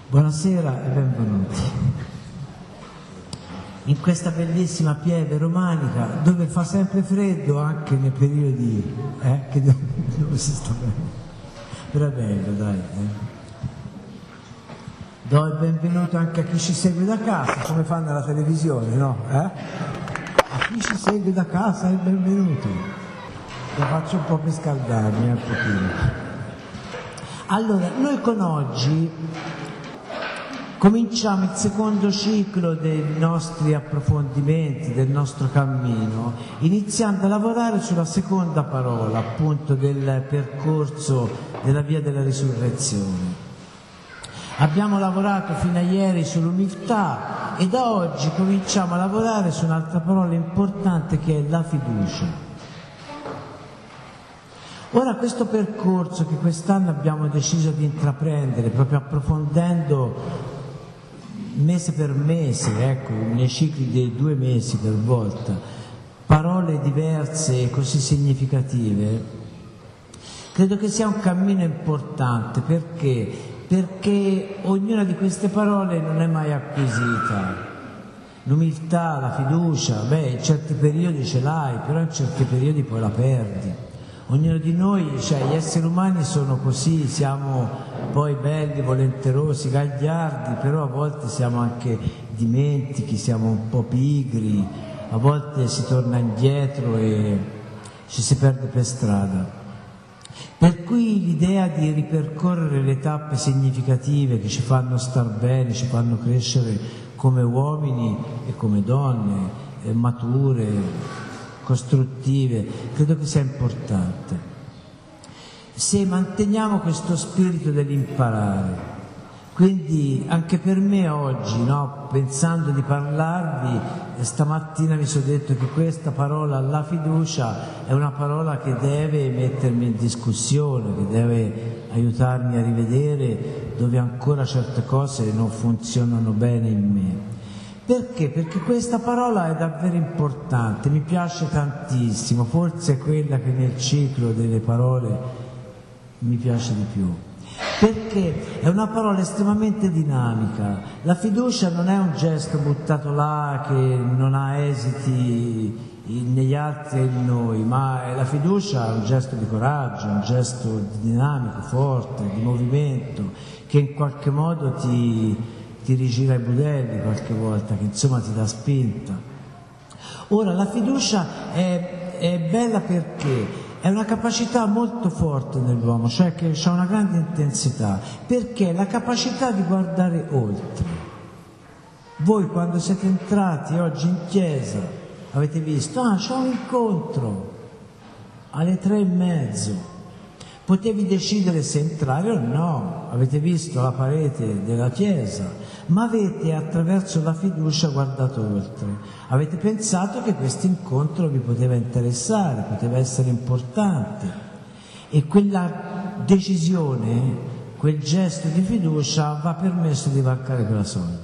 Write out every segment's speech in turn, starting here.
Buonasera e benvenuti in questa bellissima pieve romanica dove fa sempre freddo anche nei periodi dove si sta bene, però è bello, dai. Do il benvenuto anche a chi ci segue da casa, come fanno nella televisione, no? A chi ci segue da casa il benvenuto. Lo faccio un po' per scaldarmi un pochino. Allora, noi con oggi cominciamo il secondo ciclo dei nostri approfondimenti, del nostro cammino, iniziando a lavorare sulla seconda parola, appunto, del percorso della via della risurrezione. Abbiamo lavorato fino a ieri sull'umiltà e da oggi cominciamo a lavorare su un'altra parola importante che è la fiducia. Ora questo percorso che quest'anno abbiamo deciso di intraprendere, proprio approfondendo mese per mese, nei cicli dei 2 mesi per volta, parole diverse e così significative, credo che sia un cammino importante. Perché ognuna di queste parole non è mai acquisita. L'umiltà, la fiducia, in certi periodi ce l'hai, però in certi periodi poi la perdi. Ognuno di noi, gli esseri umani sono così, siamo poi belli, volenterosi, gagliardi, però a volte siamo anche dimentichi, siamo un po' pigri, a volte si torna indietro e ci si perde per strada. Per cui l'idea di ripercorrere le tappe significative che ci fanno star bene, ci fanno crescere come uomini e come donne, mature, costruttive, credo che sia importante. Se manteniamo questo spirito dell'imparare, quindi anche per me oggi, pensando di parlarvi, stamattina mi sono detto che questa parola, la fiducia, è una parola che deve mettermi in discussione, che deve aiutarmi a rivedere dove ancora certe cose non funzionano bene in me. Perché? Perché questa parola è davvero importante, mi piace tantissimo, forse è quella che nel ciclo delle parole mi piace di più. Perché è una parola estremamente dinamica. La fiducia non è un gesto buttato là che non ha esiti negli altri e in noi, ma la fiducia è un gesto di coraggio, un gesto dinamico, forte, di movimento, che in qualche modo ti rigira i budelli qualche volta, che insomma ti dà spinta. Ora, la fiducia è bella perché è una capacità molto forte nell'uomo, cioè che ha una grande intensità, perché è la capacità di guardare oltre. Voi quando siete entrati oggi in chiesa avete visto, c'è un incontro alle 3:30, potevi decidere se entrare o no, avete visto la parete della chiesa, ma avete attraverso la fiducia guardato oltre, avete pensato che questo incontro vi poteva interessare, poteva essere importante e quella decisione, quel gesto di fiducia va permesso di varcare quella soglia.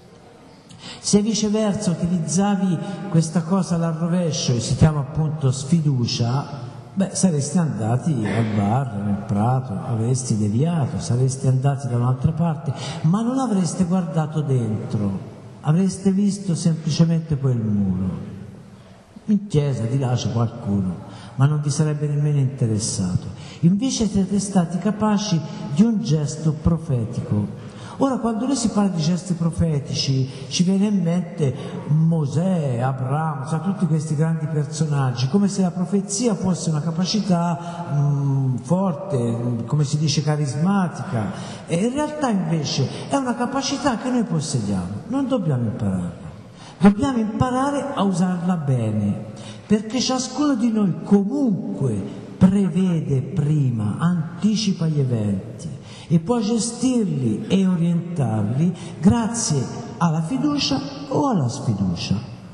Se viceversa utilizzavi questa cosa alla rovescio e si chiama appunto sfiducia, saresti andati al bar, nel prato, avresti deviato, saresti andati da un'altra parte, ma non avreste guardato dentro, avreste visto semplicemente quel muro. In chiesa di là c'è qualcuno, ma non vi sarebbe nemmeno interessato. Invece siete stati capaci di un gesto profetico. Ora, quando noi si parla di gesti profetici, ci viene in mente Mosè, Abramo, tutti questi grandi personaggi, come se la profezia fosse una capacità forte, come si dice carismatica, e in realtà invece è una capacità che noi possediamo, non dobbiamo impararla. Dobbiamo imparare a usarla bene, perché ciascuno di noi comunque prevede prima, anticipa gli eventi e può gestirli e orientarli grazie alla fiducia o alla sfiducia.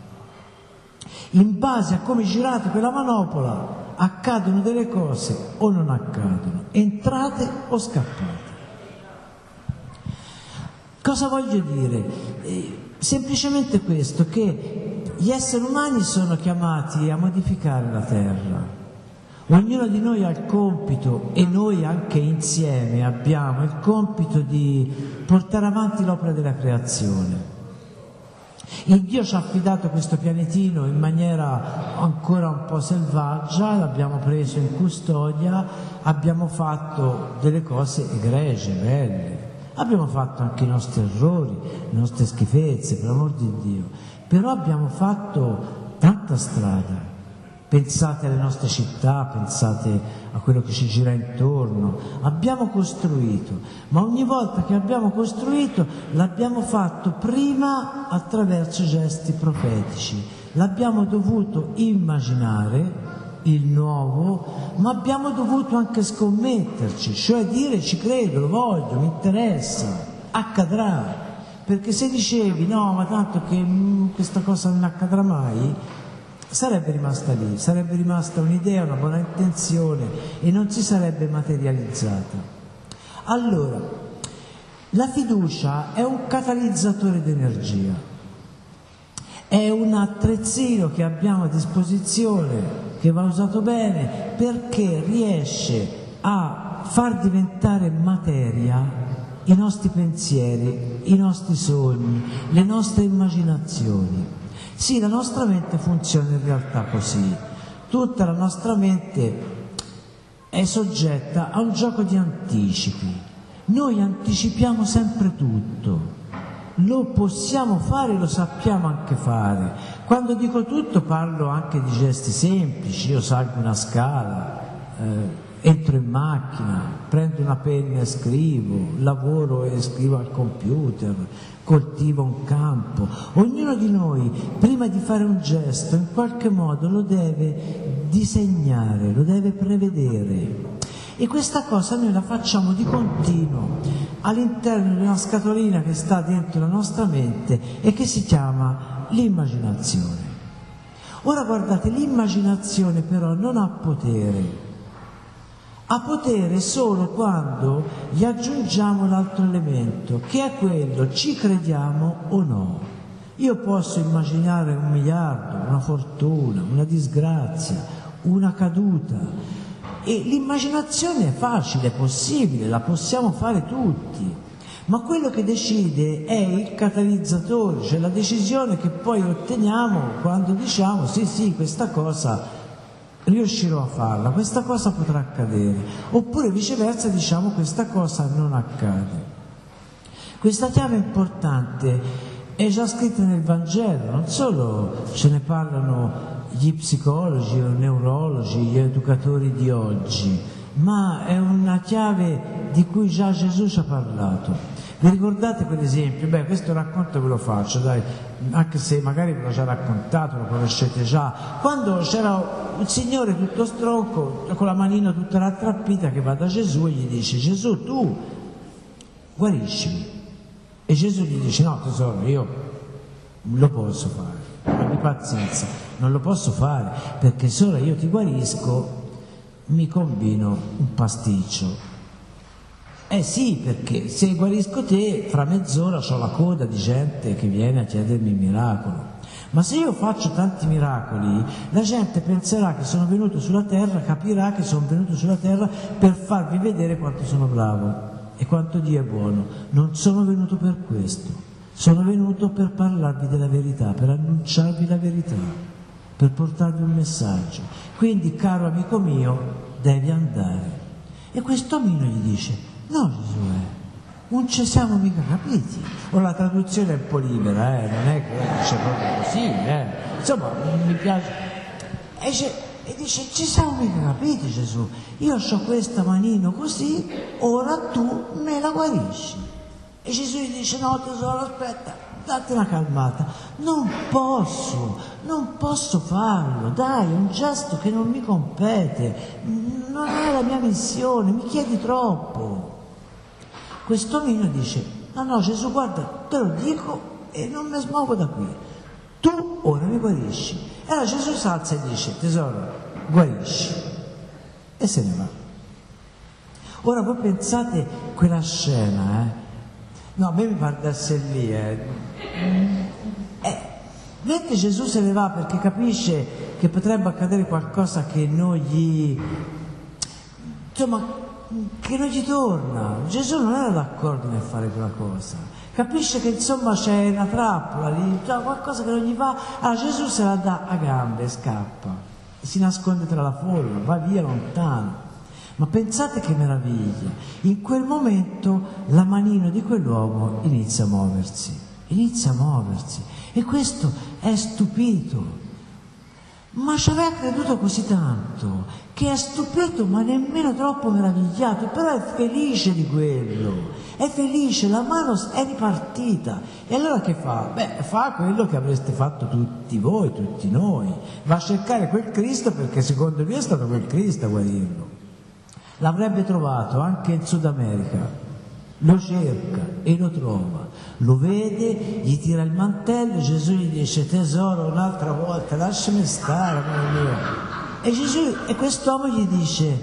In base a come girate quella manopola accadono delle cose o non accadono, entrate o scappate. Cosa voglio dire? Semplicemente questo, che gli esseri umani sono chiamati a modificare la terra. Ognuno di noi ha il compito, e noi anche insieme abbiamo il compito di portare avanti l'opera della creazione. Il Dio ci ha affidato questo pianetino in maniera ancora un po' selvaggia, l'abbiamo preso in custodia, abbiamo fatto delle cose egregie, belle, abbiamo fatto anche i nostri errori, le nostre schifezze, per l'amor di Dio, però abbiamo fatto tanta strada. Pensate alle nostre città, pensate a quello che ci gira intorno. Abbiamo costruito, ma ogni volta che abbiamo costruito l'abbiamo fatto prima attraverso gesti profetici. L'abbiamo dovuto immaginare, il nuovo, ma abbiamo dovuto anche scommetterci, cioè dire ci credo, lo voglio, mi interessa, accadrà. Perché se dicevi no, ma tanto che questa cosa non accadrà mai, sarebbe rimasta lì, sarebbe rimasta un'idea, una buona intenzione e non si sarebbe materializzata. Allora, la fiducia è un catalizzatore d'energia, è un attrezzino che abbiamo a disposizione, che va usato bene, perché riesce a far diventare materia i nostri pensieri, i nostri sogni, le nostre immaginazioni. Sì, la nostra mente funziona in realtà così. Tutta la nostra mente è soggetta a un gioco di anticipi. Noi anticipiamo sempre tutto. Lo possiamo fare, lo sappiamo anche fare. Quando dico tutto parlo anche di gesti semplici. Io salgo una scala, entro in macchina, prendo una penna e scrivo, lavoro e scrivo al computer, coltivo un campo. Ognuno di noi, prima di fare un gesto, in qualche modo lo deve disegnare, lo deve prevedere. E questa cosa noi la facciamo di continuo all'interno di una scatolina che sta dentro la nostra mente e che si chiama l'immaginazione. Ora guardate, l'immaginazione però non ha potere. Ha potere solo quando gli aggiungiamo l'altro elemento, che è quello, ci crediamo o no. Io posso immaginare 1 miliardo, una fortuna, una disgrazia, una caduta, e l'immaginazione è facile, è possibile, la possiamo fare tutti, ma quello che decide è il catalizzatore, cioè la decisione che poi otteniamo quando diciamo sì, questa cosa riuscirò a farla, questa cosa potrà accadere, oppure viceversa diciamo questa cosa non accade. Questa chiave importante è già scritta nel Vangelo, non solo ce ne parlano gli psicologi o neurologi, gli educatori di oggi, ma è una chiave di cui già Gesù ci ha parlato. Vi ricordate quell'esempio? Beh, questo racconto ve lo faccio, dai, anche se magari ve l'ho già raccontato, lo conoscete già. Quando c'era un signore tutto stronco, con la manina tutta rattrappita, che va da Gesù e gli dice: Gesù, tu guariscimi. E Gesù gli dice: no tesoro, io non lo posso fare, abbi pazienza, non lo posso fare, perché se ora io ti guarisco mi combino un pasticcio. Sì, perché se guarisco te, fra mezz'ora c'ho la coda di gente che viene a chiedermi il miracolo. Ma se io faccio tanti miracoli, la gente penserà che sono venuto sulla terra, capirà che sono venuto sulla terra per farvi vedere quanto sono bravo e quanto Dio è buono. Non sono venuto per questo, sono venuto per parlarvi della verità, per annunciarvi la verità, per portarvi un messaggio. Quindi, caro amico mio, devi andare. E questo omino gli dice: no Gesù, non ci siamo mica capiti. Ora la traduzione è un po' libera, non è che dice proprio così, insomma mi piace. E dice: ci siamo mica capiti Gesù, io ho questa manino così, ora tu me la guarisci. E Gesù gli dice: no tesoro, aspetta, date una calmata, non posso farlo, dai, è un gesto che non mi compete, non è la mia missione, mi chiedi troppo. Questo omino dice: no Gesù, guarda, te lo dico e non mi smuovo da qui, tu ora mi guarisci. E allora Gesù si alza e dice: tesoro, guarisci, e se ne va. Ora voi pensate quella scena, no, a me mi pare di essere lì, Mentre Gesù se ne va perché capisce che potrebbe accadere qualcosa che non gli torna. Gesù non era d'accordo nel fare quella cosa, capisce che insomma c'è una trappola lì, qualcosa che non gli va. Allora Gesù se la dà a gambe e scappa, si nasconde tra la folla, va via lontano. Ma pensate che meraviglia, in quel momento la manina di quell'uomo inizia a muoversi, e questo è stupito. Ma ci aveva creduto così tanto che è stupito ma nemmeno troppo meravigliato, però è felice di quello, è felice, la mano è ripartita. E allora che fa? Fa quello che avreste fatto tutti voi, tutti noi, va a cercare quel Cristo, perché secondo lui è stato quel Cristo a guarirlo. L'avrebbe trovato anche in Sud America, lo cerca e lo trova, lo vede, gli tira il mantello, Gesù gli dice: tesoro, un'altra volta lasciami stare, amore mio. E quest'uomo gli dice: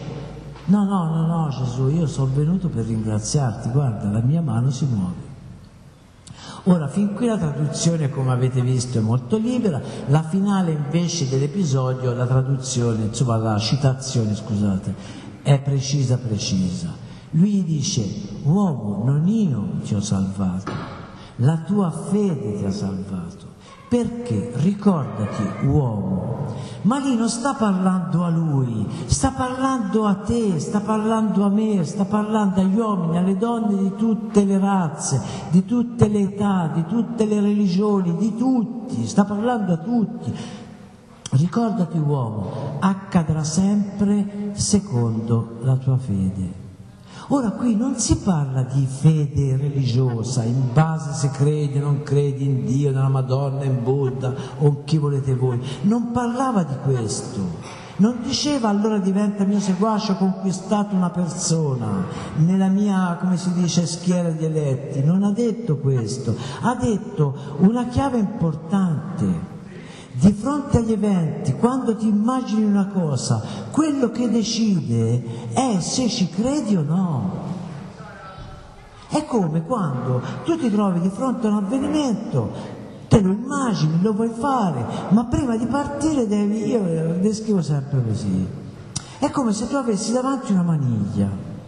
no Gesù, io sono venuto per ringraziarti, guarda, la mia mano si muove. Ora, fin qui la traduzione, come avete visto, è molto libera. La finale invece dell'episodio, la traduzione, insomma la citazione, scusate, è precisa. Lui gli dice: uomo, non io ti ho salvato, la tua fede ti ha salvato. Perché? Ricordati, uomo. Ma lì non sta parlando a lui, sta parlando a te, sta parlando a me, sta parlando agli uomini, alle donne di tutte le razze, di tutte le età, di tutte le religioni, di tutti, sta parlando a tutti. Ricordati, uomo, accadrà sempre secondo la tua fede. Ora qui non si parla di fede religiosa, in base se credi o non credi in Dio, nella Madonna, in Buddha o in chi volete voi. Non parlava di questo. Non diceva: allora diventa mio seguace, ho conquistato una persona nella mia, come si dice, schiera di eletti. Non ha detto questo. Ha detto una chiave importante. Di fronte agli eventi, quando ti immagini una cosa, quello che decide è se ci credi o no. È come quando tu ti trovi di fronte a un avvenimento, te lo immagini, lo vuoi fare, ma prima di partire devi, io lo descrivo sempre così, è come se tu avessi davanti una maniglia.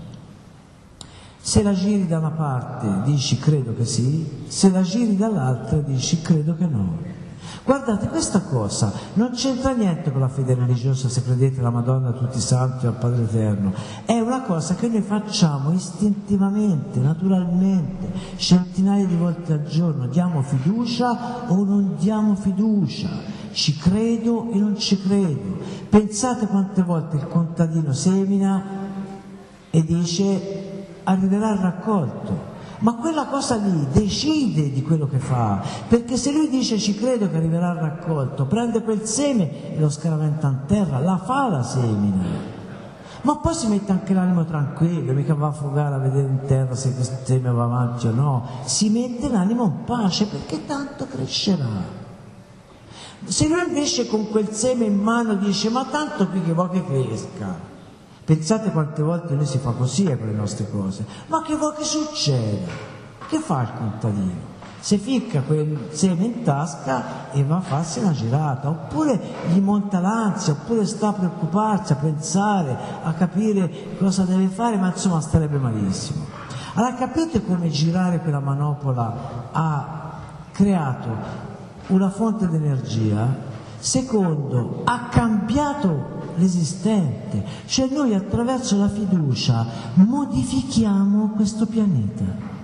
Se la giri da una parte dici credo che sì, se la giri dall'altra dici credo che no. Guardate, questa cosa non c'entra niente con la fede religiosa, se credete alla Madonna, a tutti i santi, al Padre Eterno. È una cosa che noi facciamo istintivamente, naturalmente, centinaia di volte al giorno. Diamo fiducia o non diamo fiducia, ci credo e non ci credo. Pensate quante volte il contadino semina e dice arriverà il raccolto. Ma quella cosa lì decide di quello che fa, perché se lui dice ci credo che arriverà il raccolto, prende quel seme e lo scaraventa in terra, la fa la semina, ma poi si mette anche l'animo tranquillo, mica va a frugare a vedere in terra se questo seme va avanti o no, si mette l'animo in pace perché tanto crescerà. Se lui invece con quel seme in mano dice ma tanto qui che vuoi che cresca, pensate quante volte noi si fa così con le nostre cose. Ma che vuoi che succeda? Che fa il contadino? Si ficca quel seme in tasca e va a farsi una girata, oppure gli monta l'ansia, oppure sta a preoccuparsi, a pensare, a capire cosa deve fare, ma insomma starebbe malissimo. Allora capite come girare quella manopola ha creato una fonte di energia? Secondo, ha cambiato l'esistente, cioè noi attraverso la fiducia modifichiamo questo pianeta,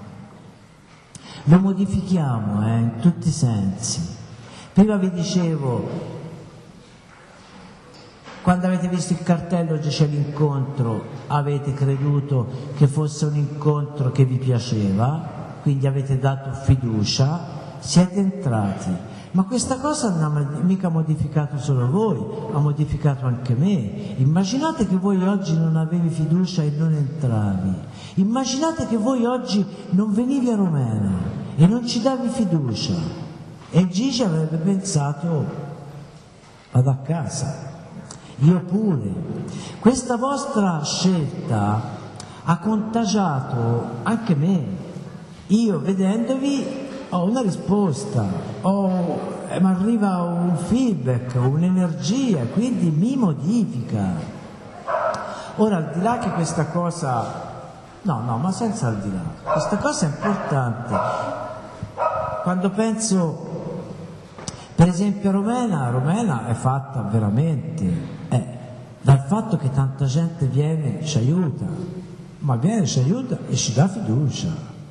lo modifichiamo in tutti i sensi. Prima vi dicevo, quando avete visto il cartello oggi c'è l'incontro, avete creduto che fosse un incontro che vi piaceva, quindi avete dato fiducia, siete entrati. Ma questa cosa non ha mica modificato solo voi, ha modificato anche me. Immaginate che voi oggi non avevi fiducia e non entravi. Immaginate che voi oggi non venivi a Romena e non ci davi fiducia. E Gigi avrebbe pensato, vado a casa. Io pure. Questa vostra scelta ha contagiato anche me. Io vedendovi ho una risposta, ma arriva un feedback, un'energia, quindi mi modifica. Ora, al di là che questa cosa, ma senza al di là, questa cosa è importante. Quando penso, per esempio, a Romena è fatta veramente dal fatto che tanta gente viene, ci aiuta, ma viene, ci aiuta e ci dà fiducia.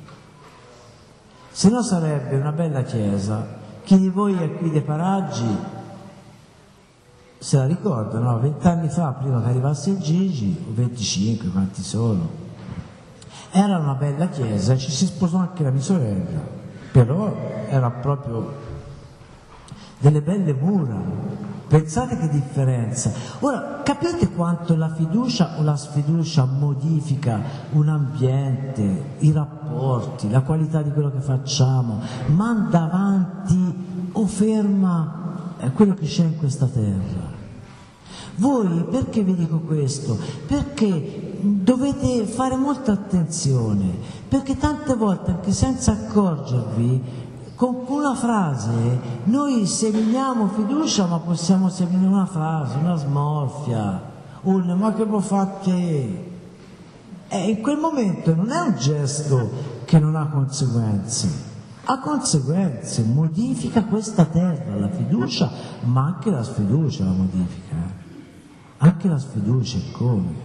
Se no sarebbe una bella chiesa. Chi di voi è qui dei paraggi se la ricorda, no? 20 anni fa, prima che arrivasse il Gigi, o 25, quanti sono, era una bella chiesa, ci si sposò anche la mia sorella, però era proprio delle belle mura. Pensate che differenza. Ora, capite quanto la fiducia o la sfiducia modifica un ambiente, i rapporti, la qualità di quello che facciamo, manda avanti o ferma quello che c'è in questa terra. Voi, perché vi dico questo? Perché dovete fare molta attenzione, perché tante volte, anche senza accorgervi, con una frase noi seminiamo fiducia, ma possiamo seminare una frase, una smorfia, ma che può fare te? In quel momento non è un gesto che non ha conseguenze, ha conseguenze, modifica questa terra, la fiducia, ma anche la sfiducia la modifica, anche la sfiducia e come?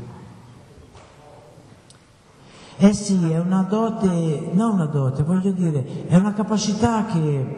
Eh sì, è una dote, non una dote, voglio dire, è una capacità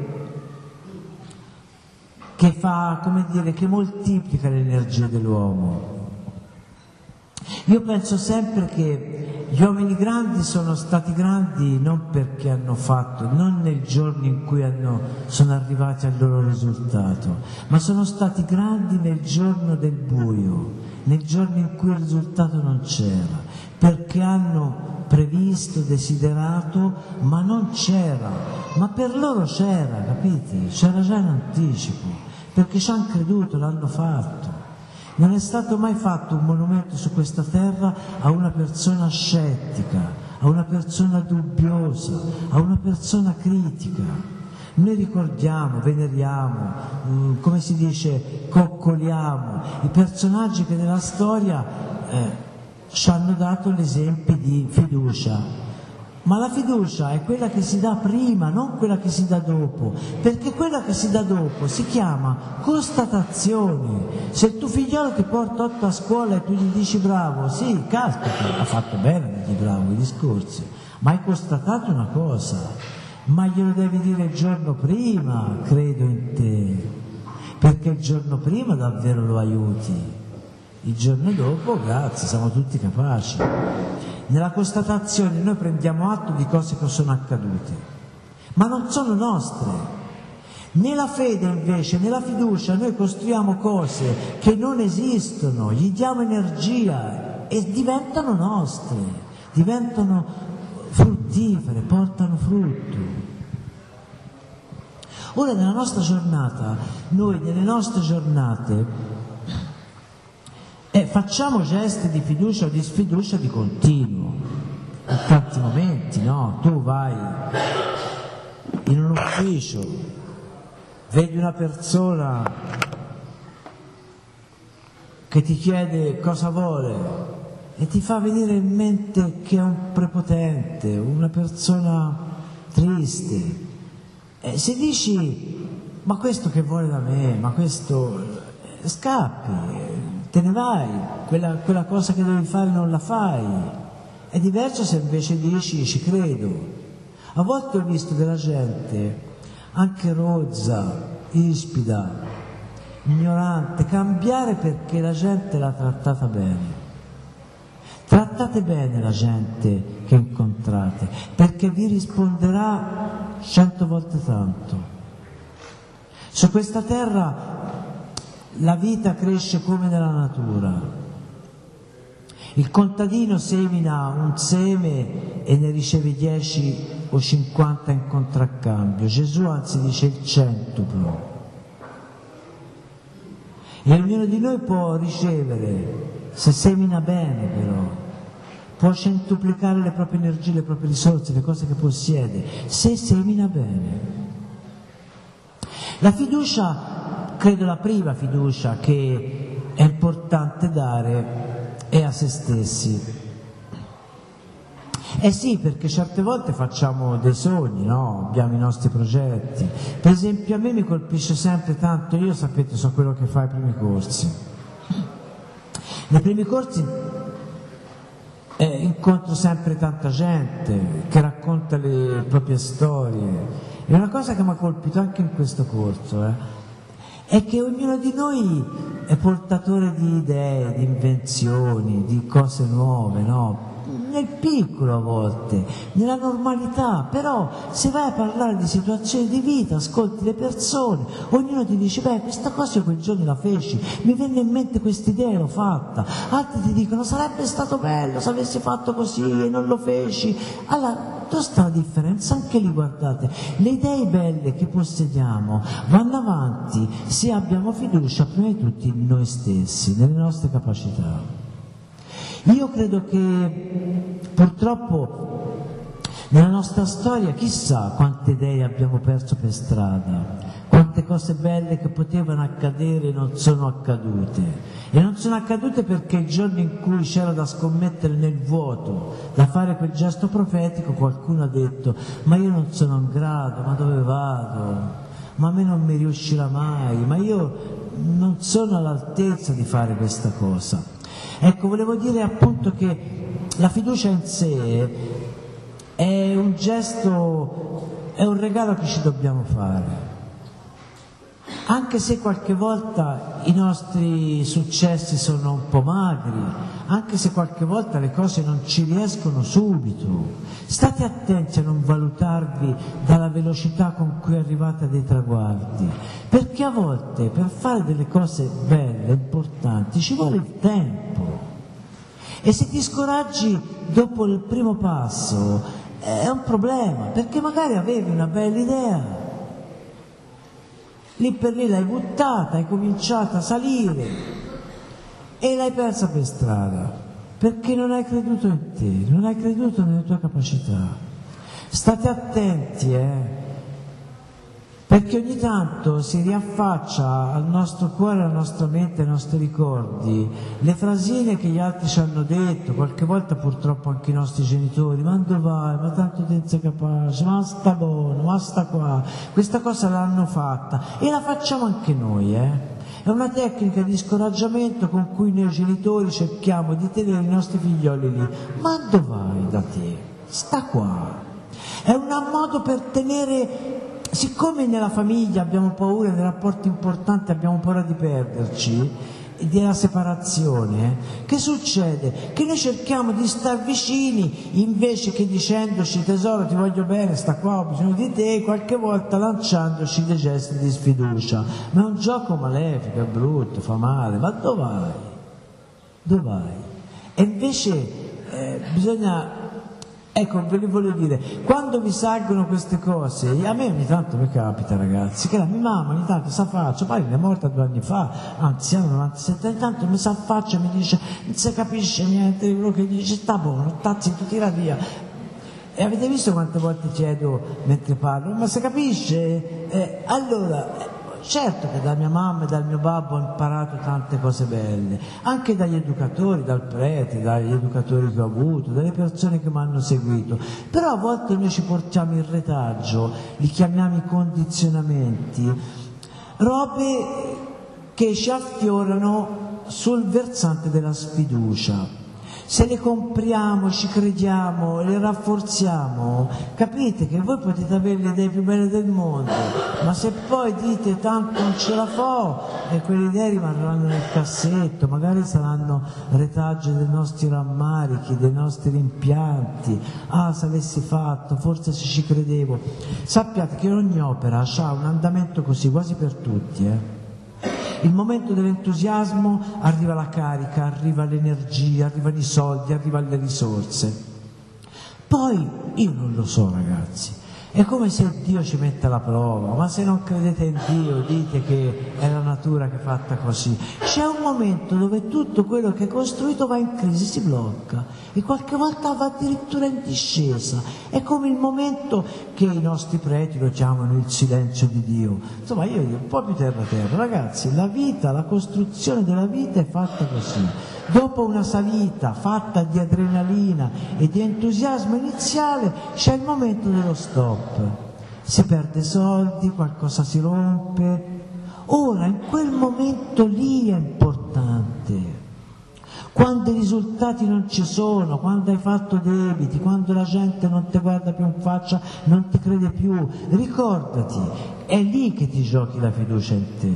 che fa, come dire, che moltiplica l'energia dell'uomo. Io penso sempre che gli uomini grandi sono stati grandi non perché hanno fatto, non nel giorno in cui sono arrivati al loro risultato, ma sono stati grandi nel giorno del buio, nel giorno in cui il risultato non c'era, perché hanno previsto, desiderato, ma non c'era, ma per loro c'era, capite? C'era già in anticipo, perché ci hanno creduto, l'hanno fatto. Non è stato mai fatto un monumento su questa terra a una persona scettica, a una persona dubbiosa, a una persona critica. Noi ricordiamo, veneriamo, come si dice, coccoliamo i personaggi che nella storia ci hanno dato l'esempio di fiducia, ma la fiducia è quella che si dà prima, non quella che si dà dopo, perché quella che si dà dopo si chiama constatazione. Se il tuo figliolo ti porta 8 a scuola e tu gli dici bravo, sì, caspita, ha fatto bene, gli bravo i discorsi, ma hai constatato una cosa, ma glielo devi dire il giorno prima, credo in te, perché il giorno prima davvero lo aiuti. Il giorno dopo, grazie, siamo tutti capaci. Nella constatazione noi prendiamo atto di cose che sono accadute, ma non sono nostre. Nella fede invece, nella fiducia, noi costruiamo cose che non esistono, gli diamo energia e diventano nostre, diventano fruttifere, portano frutto. Ora nella nostra giornata, noi nelle nostre giornate facciamo gesti di fiducia o di sfiducia di continuo, in tanti momenti, no? Tu vai in un ufficio, vedi una persona che ti chiede cosa vuole e ti fa venire in mente che è un prepotente, una persona triste. E se dici, ma questo che vuole da me, ma questo, scappi, te ne vai, quella cosa che devi fare non la fai. È diverso se invece dici ci credo. A volte ho visto della gente anche rozza, ispida, ignorante, cambiare perché la gente l'ha trattata bene. Trattate bene la gente che incontrate, perché vi risponderà 100 volte tanto. Su questa terra la vita cresce come nella natura. Il contadino semina un seme e ne riceve 10 o 50 in contraccambio. Gesù anzi dice il centuplo. E ognuno di noi può ricevere, se semina bene però, può centuplicare le proprie energie, le proprie risorse, le cose che possiede, se semina bene. La fiducia, credo la prima fiducia che è importante dare è a se stessi. Eh sì, perché certe volte facciamo dei sogni, no? Abbiamo i nostri progetti. Per esempio a me mi colpisce sempre tanto, io sapete so quello che fa ai primi corsi. Nei primi corsi incontro sempre tanta gente che racconta le proprie storie. E una cosa che mi ha colpito anche in questo corso è che ognuno di noi è portatore di idee, di invenzioni, di cose nuove, no? Nel piccolo a volte, nella normalità, però se vai a parlare di situazioni di vita, ascolti le persone, ognuno ti dice beh questa cosa io quel giorno la feci, mi venne in mente questa idea, l'ho fatta, altri ti dicono sarebbe stato bello se avessi fatto così e non lo feci. Allora, dove sta la differenza? Anche lì guardate, le idee belle che possediamo vanno avanti se abbiamo fiducia prima di tutti in noi stessi, nelle nostre capacità. Io credo che purtroppo nella nostra storia chissà quante idee abbiamo perso per strada, quante cose belle che potevano accadere non sono accadute. E non sono accadute perché il giorno in cui c'era da scommettere nel vuoto, da fare quel gesto profetico, qualcuno ha detto ma io non sono in grado, ma dove vado? Ma a me non mi riuscirà mai, ma io non sono all'altezza di fare questa cosa. Ecco, volevo dire appunto che la fiducia in sé è un gesto, è un regalo che ci dobbiamo fare, anche se qualche volta i nostri successi sono un po' magri, anche se qualche volta le cose non ci riescono subito. State attenti a non valutarvi dalla velocità con cui arrivate a dei traguardi, perché a volte per fare delle cose belle, importanti, ci vuole il tempo. E se ti scoraggi dopo il primo passo è un problema, perché magari avevi una bella idea, lì per lì l'hai buttata, hai cominciato a salire e l'hai persa per strada, perché non hai creduto in te, non hai creduto nelle tue capacità. State attenti, perché ogni tanto si riaffaccia al nostro cuore, alla nostra mente, ai nostri ricordi, le frasine che gli altri ci hanno detto, qualche volta purtroppo anche i nostri genitori, ma dove vai, ma tanto te sei capace, ma sta buono, ma sta qua, questa cosa l'hanno fatta e la facciamo anche noi, È una tecnica di scoraggiamento con cui noi genitori cerchiamo di tenere i nostri figlioli lì. Ma dove vai da te? Sta qua. È un modo per tenere... Siccome nella famiglia abbiamo paura, nei rapporti importanti abbiamo paura di perderci, della separazione, che succede? Che noi cerchiamo di star vicini invece che dicendoci tesoro ti voglio bene, sta qua, ho bisogno di te, qualche volta lanciandoci dei gesti di sfiducia. Ma è un gioco malefico, è brutto, fa male, ma dove vai? Dove vai? E invece bisogna... Ecco, ve le voglio dire, quando vi salgono queste cose, a me ogni tanto mi capita ragazzi, che la mia mamma ogni tanto si affaccia, poi è morta 2 anni fa, anziano 97 anni, tanto mi si affaccia e mi dice, non si capisce niente di quello che dice, sta buono, tazzi, tu tira via. E avete visto quante volte chiedo mentre parlo, ma si capisce? Allora... Certo che da mia mamma e dal mio babbo ho imparato tante cose belle, anche dagli educatori, dal prete, dagli educatori che ho avuto, dalle persone che mi hanno seguito, però a volte noi ci portiamo in retaggio, li chiamiamo i condizionamenti, robe che ci affiorano sul versante della sfiducia. Se le compriamo, ci crediamo, le rafforziamo, capite che voi potete avere le idee più belle del mondo, ma se poi dite tanto non ce la fo, e quelle idee rimarranno nel cassetto, magari saranno retaggio dei nostri rammarichi, dei nostri rimpianti. Ah, se avessi fatto, forse se ci credevo. Sappiate che ogni opera ha un andamento così, quasi per tutti, Il momento dell'entusiasmo arriva la carica, arriva l'energia, arrivano i soldi, arrivano le risorse. Poi, io non lo so ragazzi, È come se Dio ci mette alla prova, ma se non credete in Dio dite che è la natura che è fatta così. C'è un momento dove tutto quello che è costruito va in crisi, si blocca e qualche volta va addirittura in discesa. È come il momento che i nostri preti lo chiamano il silenzio di Dio. Insomma, io dico un po' più terra. Ragazzi, la vita, la costruzione della vita è fatta così. Dopo una salita fatta di adrenalina e di entusiasmo iniziale c'è il momento dello stop. Si perde soldi, qualcosa si rompe. Ora, in quel momento lì è importante. Quando i risultati non ci sono, quando hai fatto debiti, quando la gente non ti guarda più in faccia, non ti crede più, ricordati, è lì che ti giochi la fiducia in te.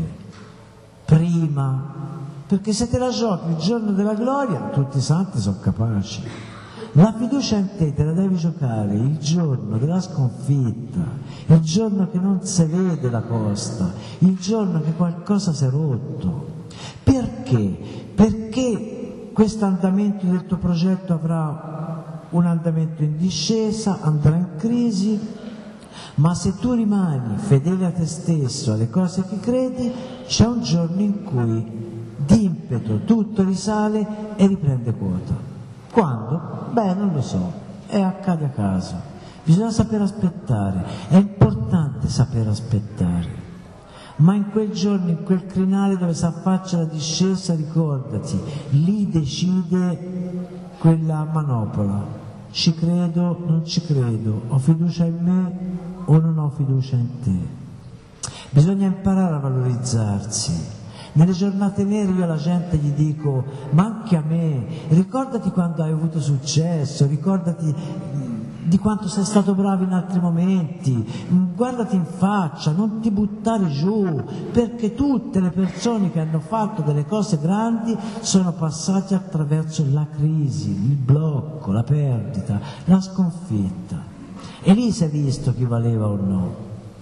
Prima. Perché se te la giochi il giorno della gloria, tutti i santi sono capaci. La fiducia in te la devi giocare il giorno della sconfitta, il giorno che non si vede la costa, il giorno che qualcosa si è rotto. Perché? Perché questo andamento del tuo progetto avrà un andamento in discesa, andrà in crisi, ma se tu rimani fedele a te stesso, alle cose che credi, c'è un giorno in cui d'impeto tutto risale e riprende quota. Quando? Beh, non lo so, accade a caso. Bisogna sapere aspettare, è importante sapere aspettare. Ma in quel giorno, in quel crinale dove si affaccia la discesa, ricordati, lì decide quella manopola. Ci credo, non ci credo, ho fiducia in me o non ho fiducia in te. Bisogna imparare a valorizzarsi. Nelle giornate nere io alla gente gli dico, ma anche a me, ricordati quando hai avuto successo, ricordati di quanto sei stato bravo in altri momenti, guardati in faccia, non ti buttare giù, perché tutte le persone che hanno fatto delle cose grandi sono passate attraverso la crisi, il blocco, la perdita, la sconfitta. E lì si è visto chi valeva o no.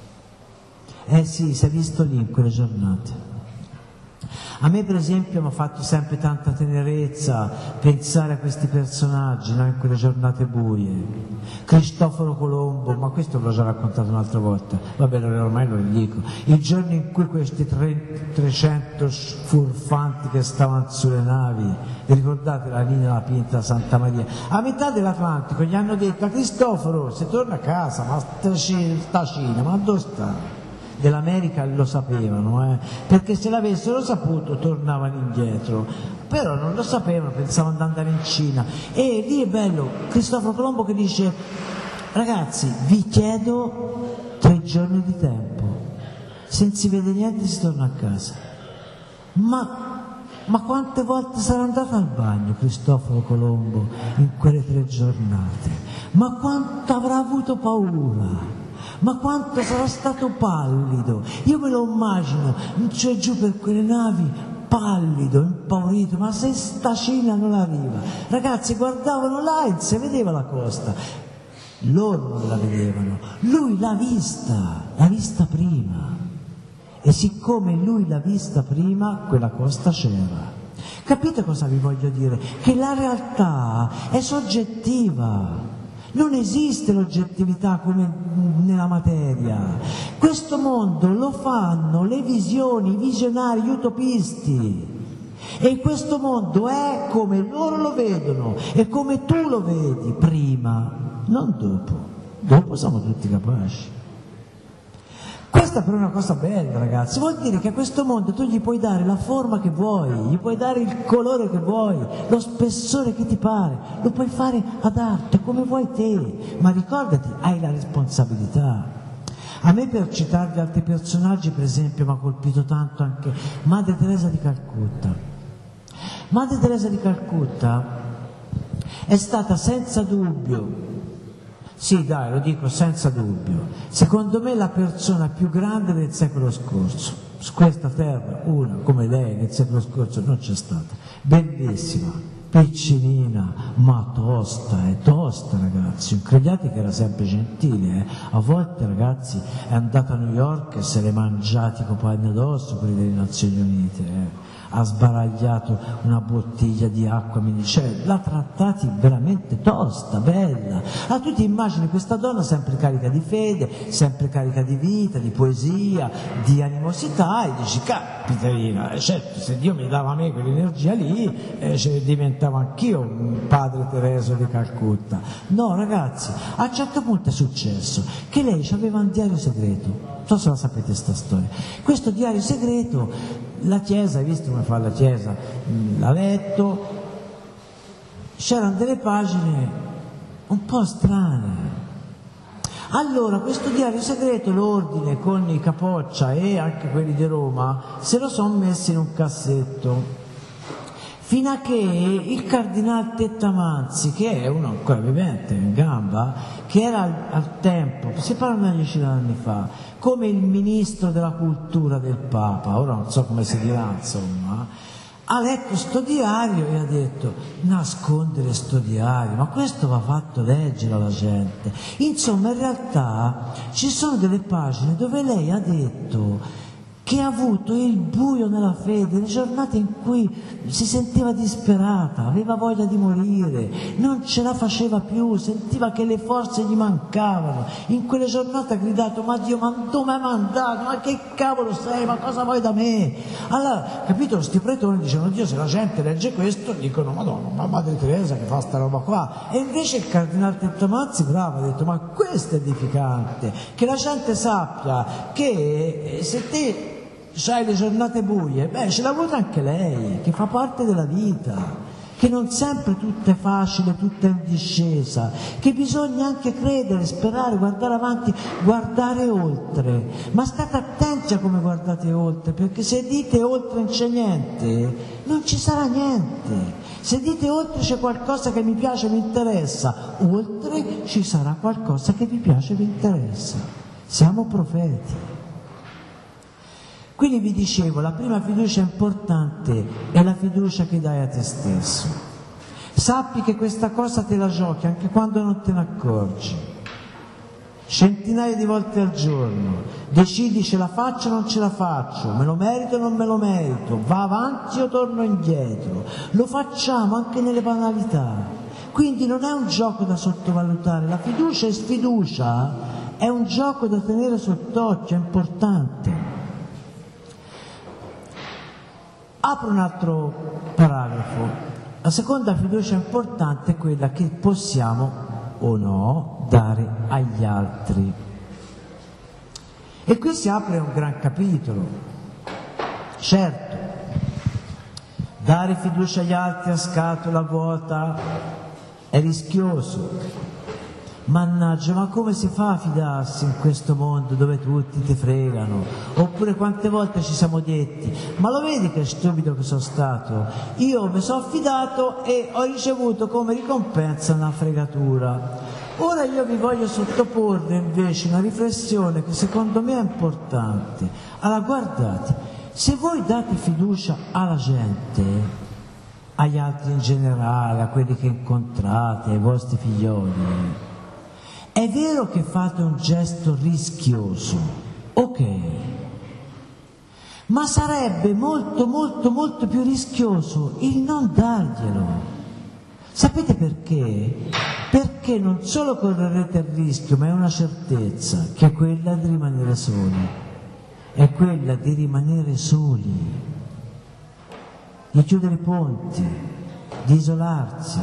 Sì, si è visto lì in quelle giornate. A me per esempio mi ha fatto sempre tanta tenerezza pensare a questi personaggi, no? In quelle giornate buie. Cristoforo Colombo, ma questo l'ho già raccontato un'altra volta, vabbè ormai lo dico. Il giorno in cui questi 300 furfanti che stavano sulle navi, vi ricordate la linea La Pinta Santa Maria? A metà dell'Atlantico gli hanno detto a Cristoforo, se torna a casa, ma sta Cina, ma dove sta? Dell'America lo sapevano, perché se l'avessero saputo tornavano indietro, però non lo sapevano, pensavano di andare in Cina. E lì è bello, Cristoforo Colombo che dice, ragazzi vi chiedo 3 giorni di tempo, se non si vede niente si torna a casa. Ma quante volte sarà andato al bagno Cristoforo Colombo in quelle 3 giornate? Ma quanto avrà avuto paura? Ma quanto sarà stato pallido? Io me lo immagino, cioè giù per quelle navi, pallido, impaurito, ma se sta Cina non arriva. Ragazzi guardavano là e si vedeva la costa. Loro non la vedevano, lui l'ha vista prima. E siccome lui l'ha vista prima, quella costa c'era. Capite cosa vi voglio dire? Che la realtà è soggettiva. Non esiste l'oggettività come nella materia. Questo mondo lo fanno le visioni, i visionari, gli utopisti. E questo mondo è come loro lo vedono e come tu lo vedi prima, non dopo. Dopo siamo tutti capaci. Questa però è una cosa bella, ragazzi, vuol dire che a questo mondo tu gli puoi dare la forma che vuoi, gli puoi dare il colore che vuoi, lo spessore che ti pare, lo puoi fare ad arte come vuoi te, ma ricordati, hai la responsabilità. A me, per citarvi altri personaggi, per esempio, mi ha colpito tanto anche Madre Teresa di Calcutta. Madre Teresa di Calcutta è stata senza dubbio, sì dai, lo dico senza dubbio, secondo me la persona più grande del secolo scorso. Su questa terra una come lei nel secolo scorso non c'è stata. Bellissima, piccinina, ma tosta, è tosta, ragazzi. Non crediate che era sempre gentile, A volte, ragazzi, è andata a New York e se l'è mangiati con pagno addosso quelli delle Nazioni Unite, ha sbaragliato una bottiglia di acqua, cioè l'ha trattati veramente tosta, bella. Allora tu ti immagini questa donna sempre carica di fede, sempre carica di vita, di poesia, di animosità, e dici, caspiterina, certo, se Dio mi dava a me quell'energia lì, diventavo anch'io un padre Tereso di Calcutta. No ragazzi, a un certo punto è successo che lei aveva un diario segreto, non so se la sapete sta storia. Questo diario segreto, la Chiesa, hai visto come fa la Chiesa, l'ha letto, c'erano delle pagine un po' strane. Allora questo diario segreto, l'ordine con i Capoccia e anche quelli di Roma se lo sono messi in un cassetto, fino a che il cardinale Tettamanzi, che è uno ancora vivente, in gamba, che era al tempo, si parla di 10 anni fa, come il ministro della cultura del Papa, ora non so come si dirà, insomma, ha letto sto diario e ha detto: nascondere sto diario, ma questo va fatto leggere alla gente. Insomma, in realtà ci sono delle pagine dove lei ha detto che ha avuto il buio nella fede, le giornate in cui si sentiva disperata, aveva voglia di morire, non ce la faceva più, sentiva che le forze gli mancavano. In quelle giornate ha gridato: ma Dio, ma dove mi hai mandato? Ma che cavolo sei? Ma cosa vuoi da me? Allora, capito, questi pretoni dicevano: Dio, se la gente legge questo, dicono: Madonna, ma Madre Teresa che fa sta roba qua. E invece il cardinale Tettamanzi, bravo, ha detto: ma questo è edificante, che la gente sappia che se te c'hai le giornate buie, ce l'ha avuta anche lei, che fa parte della vita, che non sempre tutto è facile, tutto è in discesa, che bisogna anche credere, sperare, guardare avanti, guardare oltre. Ma state attenti a come guardate oltre, perché se dite oltre non c'è niente, non ci sarà niente. Se dite oltre c'è qualcosa che mi piace, mi interessa, oltre ci sarà qualcosa che vi piace, vi interessa. Siamo profeti. Quindi vi dicevo, la prima fiducia importante è la fiducia che dai a te stesso. Sappi che questa cosa te la giochi anche quando non te ne accorgi. Centinaia di volte al giorno. Decidi: ce la faccio o non ce la faccio, me lo merito o non me lo merito, va avanti o torno indietro. Lo facciamo anche nelle banalità. Quindi non è un gioco da sottovalutare. La fiducia e sfiducia è un gioco da tenere sott'occhio, è importante. Apro un altro paragrafo. La seconda fiducia importante è quella che possiamo o no dare agli altri. E qui si apre un gran capitolo. Certo, dare fiducia agli altri a scatola vuota è rischioso. Mannaggia, ma come si fa a fidarsi in questo mondo dove tutti ti fregano? Oppure quante volte ci siamo detti: ma lo vedi che stupido che sono stato? Io mi sono fidato e ho ricevuto come ricompensa una fregatura. Ora io vi voglio sottoporre invece una riflessione che secondo me è importante. Allora guardate, se voi date fiducia alla gente, agli altri in generale, a quelli che incontrate, ai vostri figlioli, è vero che fate un gesto rischioso, ok, ma sarebbe molto molto molto più rischioso il non darglielo. Sapete perché? Perché non solo correrete il rischio, ma è una certezza, che è quella di rimanere soli, è quella di rimanere soli, di chiudere i ponti, di isolarsi.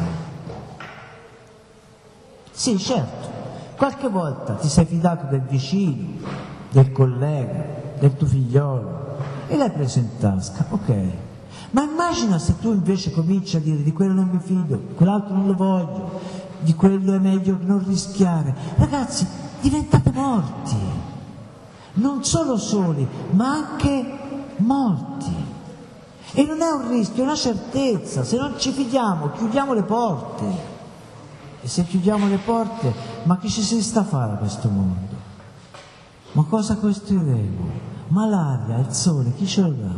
Sì, certo. Qualche volta ti sei fidato del vicino, del collega, del tuo figliolo e l'hai preso in tasca, ok. Ma immagina se tu invece cominci a dire: di quello non mi fido, quell'altro non lo voglio, di quello è meglio non rischiare. Ragazzi, diventate morti. Non solo soli, ma anche morti. E non è un rischio, è una certezza. Se non ci fidiamo, chiudiamo le porte. E se chiudiamo le porte, ma che ci si sta a fare a questo mondo? Ma cosa costruiremo? Ma l'aria, il sole, chi ce lo dà?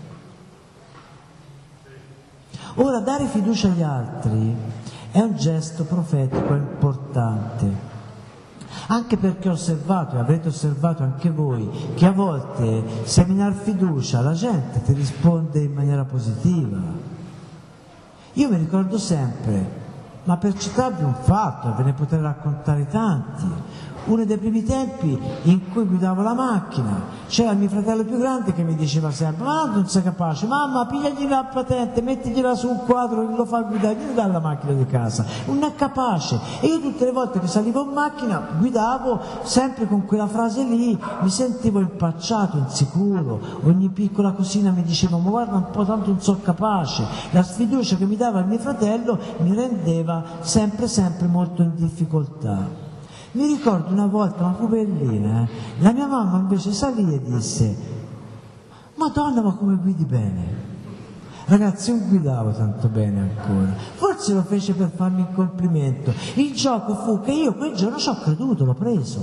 Ora, dare fiducia agli altri è un gesto profetico importante. Anche perché ho osservato, e avrete osservato anche voi, che a volte seminar fiducia la gente ti risponde in maniera positiva. Io mi ricordo sempre, ma per citarvi un fatto, ve ne potrei raccontare tanti, uno dei primi tempi in cui guidavo la macchina, c'era mio fratello più grande che mi diceva sempre: ma non sei capace, mamma pigliagli la patente, mettigliela su un quadro che lo fa guidare, gli dà la macchina di casa, non è capace. E io tutte le volte che salivo in macchina guidavo sempre con quella frase lì, mi sentivo impacciato, insicuro, ogni piccola cosina mi diceva: ma guarda un po', tanto non sono capace. La sfiducia che mi dava il mio fratello mi rendeva sempre molto in difficoltà. Mi ricordo una volta, una pupellina, la mia mamma invece salì e disse: Madonna, ma come guidi bene. Ragazzi, non guidavo tanto bene ancora, forse lo fece per farmi un complimento. Il gioco fu che io quel giorno ci ho creduto, l'ho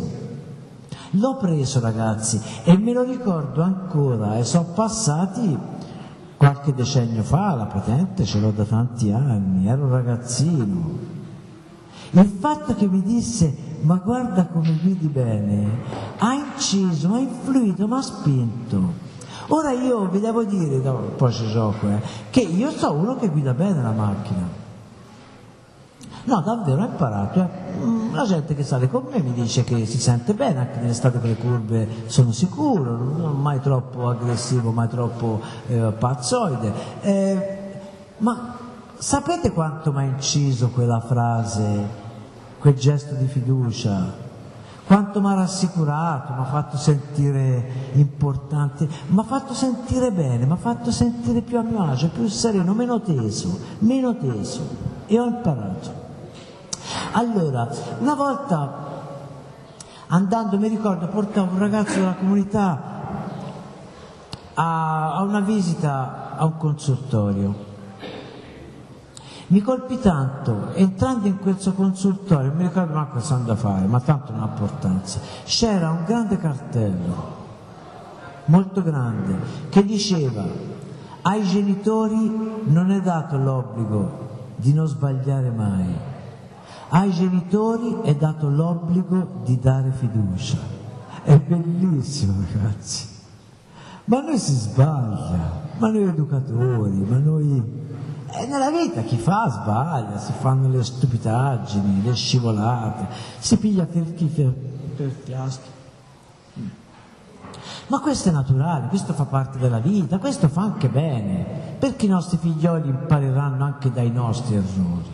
preso ragazzi, e me lo ricordo ancora, e sono passati qualche decennio fa, la patente ce l'ho da tanti anni, ero ragazzino. Il fatto che mi disse: ma guarda come guidi bene, ha inciso, ha influito, mi ha spinto. Ora io vi devo dire, poi ci gioco, che io so uno che guida bene la macchina. No, davvero, ho imparato. La gente che sale con me mi dice che si sente bene, anche nell'estate per le curve sono sicuro, non mai troppo aggressivo, mai troppo pazzoide. Ma sapete quanto mi ha inciso quella frase? Quel gesto di fiducia, quanto mi ha rassicurato, mi ha fatto sentire importante, mi ha fatto sentire bene, mi ha fatto sentire più a mio agio, più sereno, meno teso, e ho imparato. Allora, una volta andando, mi ricordo, portavo un ragazzo della comunità a una visita a un consultorio. Mi colpì tanto, entrando in questo consultorio, non mi ricordo manco cosa andavo a fare, ma tanto non ha importanza, c'era un grande cartello, molto grande, che diceva: ai genitori non è dato l'obbligo di non sbagliare mai, ai genitori è dato l'obbligo di dare fiducia. È bellissimo, ragazzi, ma noi si sbaglia, ma noi educatori, ma noi... nella vita chi fa sbaglia, si fanno le stupidaggini, le scivolate, si piglia per fiaschi. Ma questo è naturale, questo fa parte della vita, questo fa anche bene, perché i nostri figlioli impareranno anche dai nostri errori.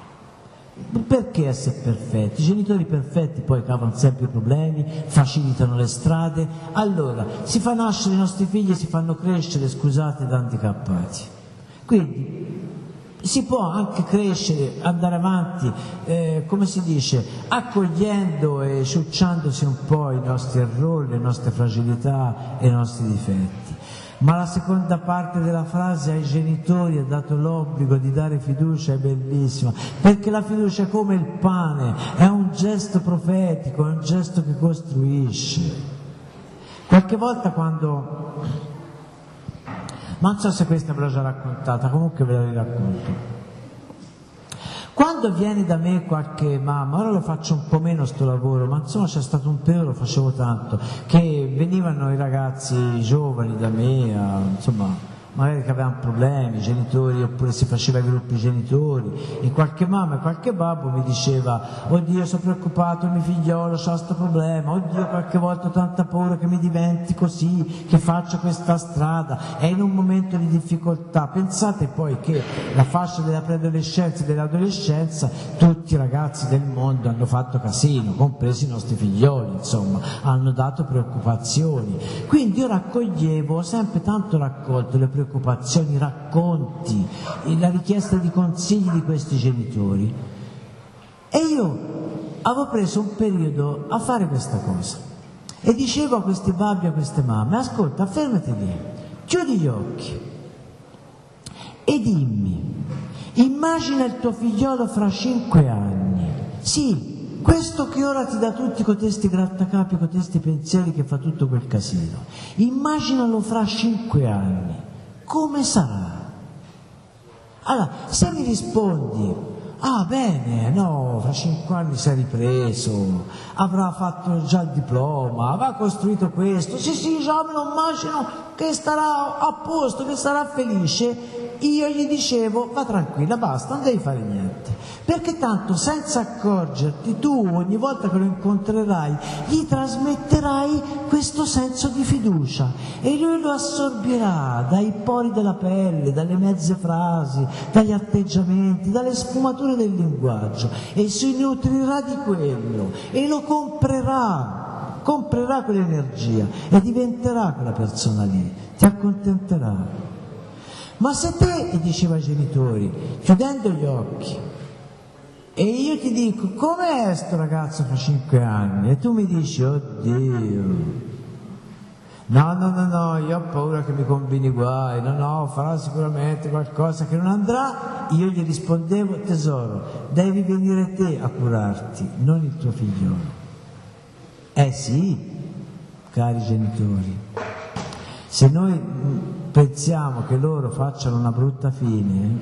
Perché essere perfetti? I genitori perfetti poi cavano sempre i problemi, facilitano le strade. Allora, si fa nascere i nostri figli e si fanno crescere, scusate, da handicappati. Quindi si può anche crescere, andare avanti, come si dice, accogliendo e ciucciandosi un po' i nostri errori, le nostre fragilità e i nostri difetti. Ma la seconda parte della frase: ai genitori è dato l'obbligo di dare fiducia, è bellissima, perché la fiducia è come il pane, è un gesto profetico, è un gesto che costruisce. Qualche volta quando... ma non so se questa ve l'ho già raccontata, comunque ve la riracconto. Quando viene da me qualche mamma, ora lo faccio un po' meno sto lavoro, ma insomma c'è stato un periodo, lo facevo tanto, che venivano i ragazzi giovani da me, insomma, magari che avevano problemi, genitori, oppure si faceva i gruppi genitori, e qualche mamma e qualche babbo mi diceva: oddio, sono preoccupato, il mio figliolo ha questo problema, oddio, qualche volta ho tanta paura che mi diventi così, che faccio questa strada, è in un momento di difficoltà. Pensate poi che la fascia della preadolescenza e dell'adolescenza, tutti i ragazzi del mondo hanno fatto casino, compresi i nostri figlioli, insomma, hanno dato preoccupazioni. Quindi io raccoglievo, ho sempre tanto raccolto le preoccupazioni, racconti, la richiesta di consigli di questi genitori, e io avevo preso un periodo a fare questa cosa e dicevo a questi babbi, a queste mamme: ascolta, fermati lì, chiudi gli occhi e dimmi, immagina il tuo figliolo fra 5 anni, sì, questo che ora ti dà tutti cotesti grattacapi, cotesti pensieri, che fa tutto quel casino, immaginalo fra 5 anni, come sarà? Allora, se mi rispondi: Ah, bene, no, fra 5 anni si è ripreso, avrà fatto già il diploma, avrà costruito questo, sì, già me lo immagino che starà a posto, che sarà felice. Io gli dicevo, va tranquilla, basta, non devi fare niente, perché tanto senza accorgerti tu ogni volta che lo incontrerai gli trasmetterai questo senso di fiducia e lui lo assorbirà dai pori della pelle, dalle mezze frasi, dagli atteggiamenti, dalle sfumature del linguaggio e si nutrirà di quello e lo comprerà quell'energia e diventerà quella persona lì, ti accontenterà. Ma se te, gli diceva ai genitori, chiudendo gli occhi, e io ti dico, com'è sto ragazzo fra 5 anni? E tu mi dici, oddio, no, io ho paura che mi combini guai, no, farà sicuramente qualcosa che non andrà. Io gli rispondevo, tesoro, devi venire te a curarti, non il tuo figliolo. Sì, cari genitori, se noi pensiamo che loro facciano una brutta fine,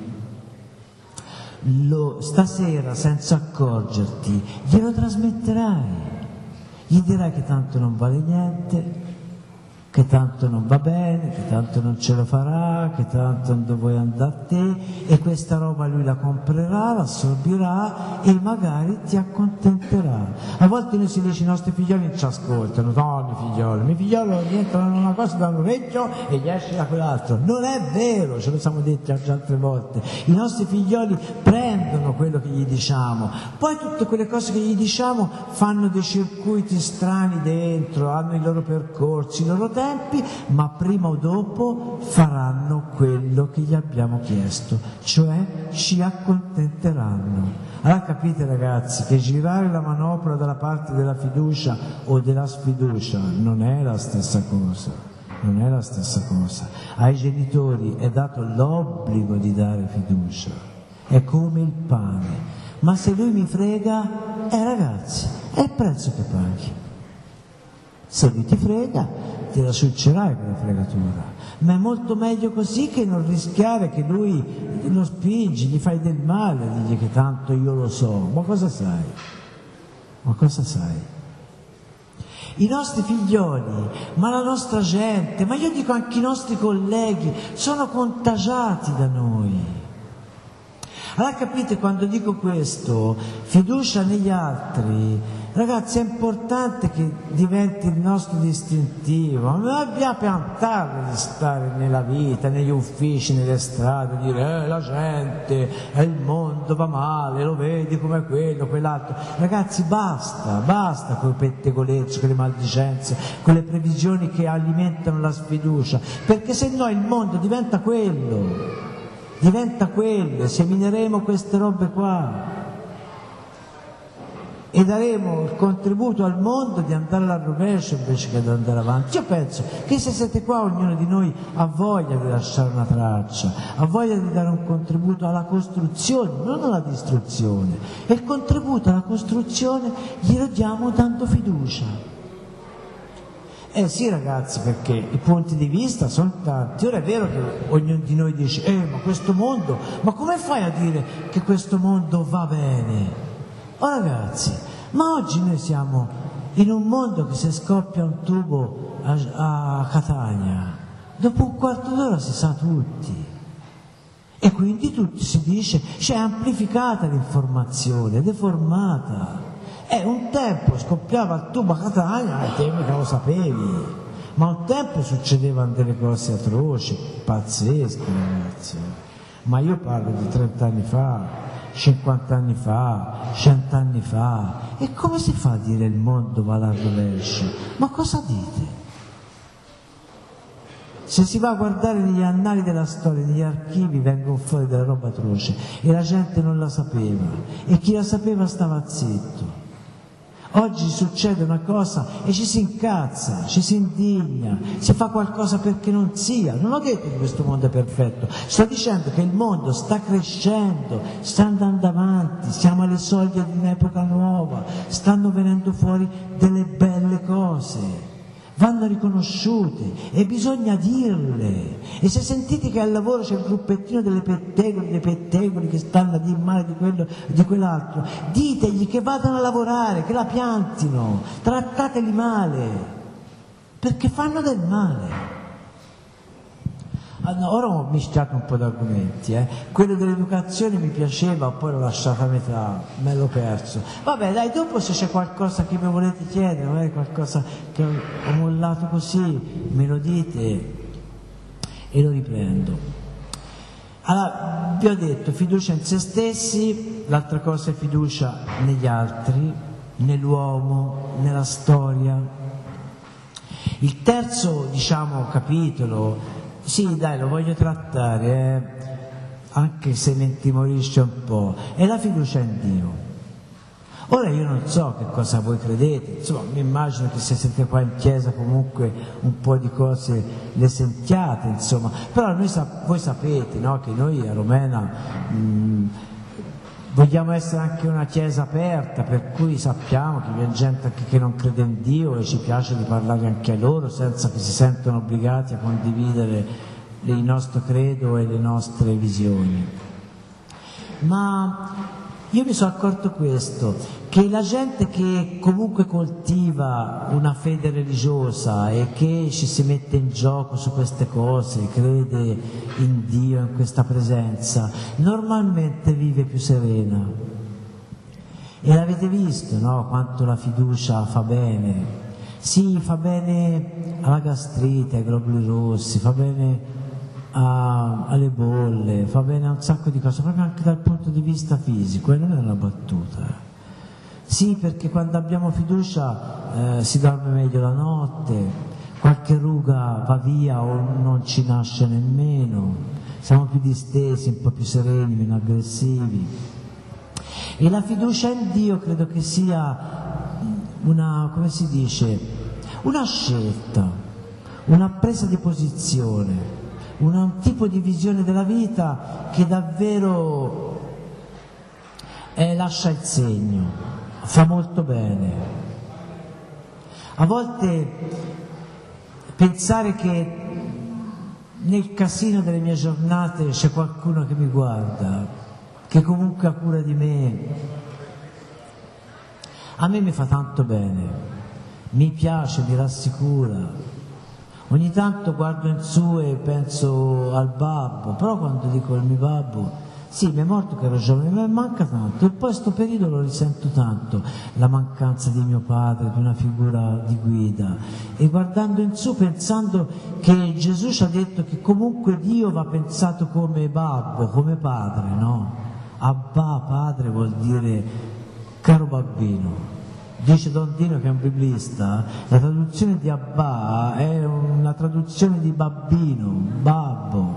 stasera senza accorgerti glielo trasmetterai, gli dirai che tanto non vale niente, che tanto non va bene, che tanto non ce lo farà, che tanto non vuoi andare a te, e questa roba lui la comprerà, la assorbirà e magari ti accontenterà. A volte noi si dice i nostri figlioli non ci ascoltano, no, i miei figlioli entrano in una cosa da un orecchio e gli esce da quell'altro. Non è vero, ce lo siamo detti già altre volte. I nostri figlioli prendono quello che gli diciamo, poi tutte quelle cose che gli diciamo fanno dei circuiti strani dentro, hanno i loro percorsi, i loro tempi, ma prima o dopo faranno quello che gli abbiamo chiesto, cioè ci accontenteranno. Allora capite ragazzi che girare la manopola dalla parte della fiducia o della sfiducia non è la stessa cosa, non è la stessa cosa. Ai genitori è dato l'obbligo di dare fiducia, è come il pane, ma se lui mi frega, ragazzi, è il prezzo che paghi. Se lui ti frega, te la succerai quella fregatura, ma è molto meglio così che non rischiare che lui lo spingi, gli fai del male, digli che tanto io lo so. Ma cosa sai? Ma cosa sai? I nostri figlioli, ma la nostra gente, ma io dico anche i nostri colleghi, sono contagiati da noi. Allora capite, quando dico questo, fiducia negli altri, ragazzi, è importante che diventi il nostro distintivo. Non dobbiamo piantarlo di stare nella vita, negli uffici, nelle strade, dire la gente, il mondo va male, lo vedi come quello, quell'altro. Ragazzi, basta con i pettegolezzi, con le maldicenze, con le previsioni che alimentano la sfiducia, perché se no il mondo diventa quello, semineremo queste robe qua e daremo il contributo al mondo di andare alla rovescio invece che di andare avanti. Io penso che se siete qua ognuno di noi ha voglia di lasciare una traccia, ha voglia di dare un contributo alla costruzione, non alla distruzione, e il contributo alla costruzione glielo diamo dando fiducia. Sì ragazzi, perché i punti di vista sono tanti. Ora è vero che ognuno di noi dice ma questo mondo, ma come fai a dire che questo mondo va bene? Oh ragazzi, ma oggi noi siamo in un mondo che se scoppia un tubo a Catania, dopo un quarto d'ora si sa tutti, e quindi tutti si dice, c'è amplificata l'informazione, deformata. Un tempo scoppiava il tubo a Catania e te mica lo sapevi, ma un tempo succedevano delle cose atroci, pazzesche ragazzi. Ma io parlo di 30 anni fa, 50 anni fa, 100 anni fa. E come si fa a dire il mondo va alla rovescio? Ma cosa dite? Se si va a guardare negli annali della storia, negli archivi, vengono fuori della roba atroce e la gente non la sapeva, e chi la sapeva stava zitto. Oggi succede una cosa e ci si incazza, ci si indigna, si fa qualcosa perché non sia. Non ho detto che questo mondo è perfetto, sto dicendo che il mondo sta crescendo, sta andando avanti, siamo alle soglie di un'epoca nuova, stanno venendo fuori delle belle cose. vanno riconosciute e bisogna dirle. E se sentite che al lavoro c'è il gruppettino dei pettegoli che stanno a dire male di quello di quell'altro, ditegli che vadano a lavorare, che la piantino, trattateli male, perché fanno del male. Ora ho mischiato un po' di argomenti, quello dell'educazione mi piaceva, poi l'ho lasciata a metà, me l'ho perso. Vabbè, dai, dopo se c'è qualcosa che mi volete chiedere, magari qualcosa che ho mollato così, me lo dite e lo riprendo. Allora, vi ho detto, fiducia in se stessi, l'altra cosa è fiducia negli altri, nell'uomo, nella storia. Il terzo, capitolo, sì, dai, lo voglio trattare, anche se mi intimorisce un po', è la fiducia in Dio. Ora io non so che cosa voi credete, insomma, mi immagino che se siete qua in chiesa comunque un po' di cose le sentiate, insomma, però voi sapete, no, che noi a Romena vogliamo essere anche una chiesa aperta, per cui sappiamo che c'è gente anche che non crede in Dio e ci piace di parlare anche a loro senza che si sentano obbligati a condividere il nostro credo e le nostre visioni. Ma io mi sono accorto questo, che la gente che comunque coltiva una fede religiosa e che ci si mette in gioco su queste cose, crede in Dio, in questa presenza, normalmente vive più serena. E l'avete visto, no? Quanto la fiducia fa bene. Sì, fa bene alla gastrite, ai globuli rossi, fa bene alle bolle, fa bene a un sacco di cose, proprio anche dal punto di vista fisico, e non è una battuta. Sì, perché quando abbiamo fiducia si dorme meglio la notte, qualche ruga va via o non ci nasce nemmeno, siamo più distesi, un po' più sereni, meno aggressivi. E la fiducia in Dio credo che sia una scelta, una presa di posizione, un tipo di visione della vita che davvero lascia il segno, fa molto bene. A volte pensare che nel casino delle mie giornate c'è qualcuno che mi guarda, che comunque ha cura di me, a me mi fa tanto bene, mi piace, mi rassicura. Ogni tanto guardo in su e penso al babbo, però quando dico il mio babbo, sì, mi è morto che ero giovane, mi manca tanto, e poi sto periodo lo risento tanto, la mancanza di mio padre, di una figura di guida, e guardando in su, pensando che Gesù ci ha detto che comunque Dio va pensato come babbo, come padre, no? Abba, padre, vuol dire caro babbino. Dice Don Dino, che è un biblista, la traduzione di Abba è una traduzione di babbino, babbo.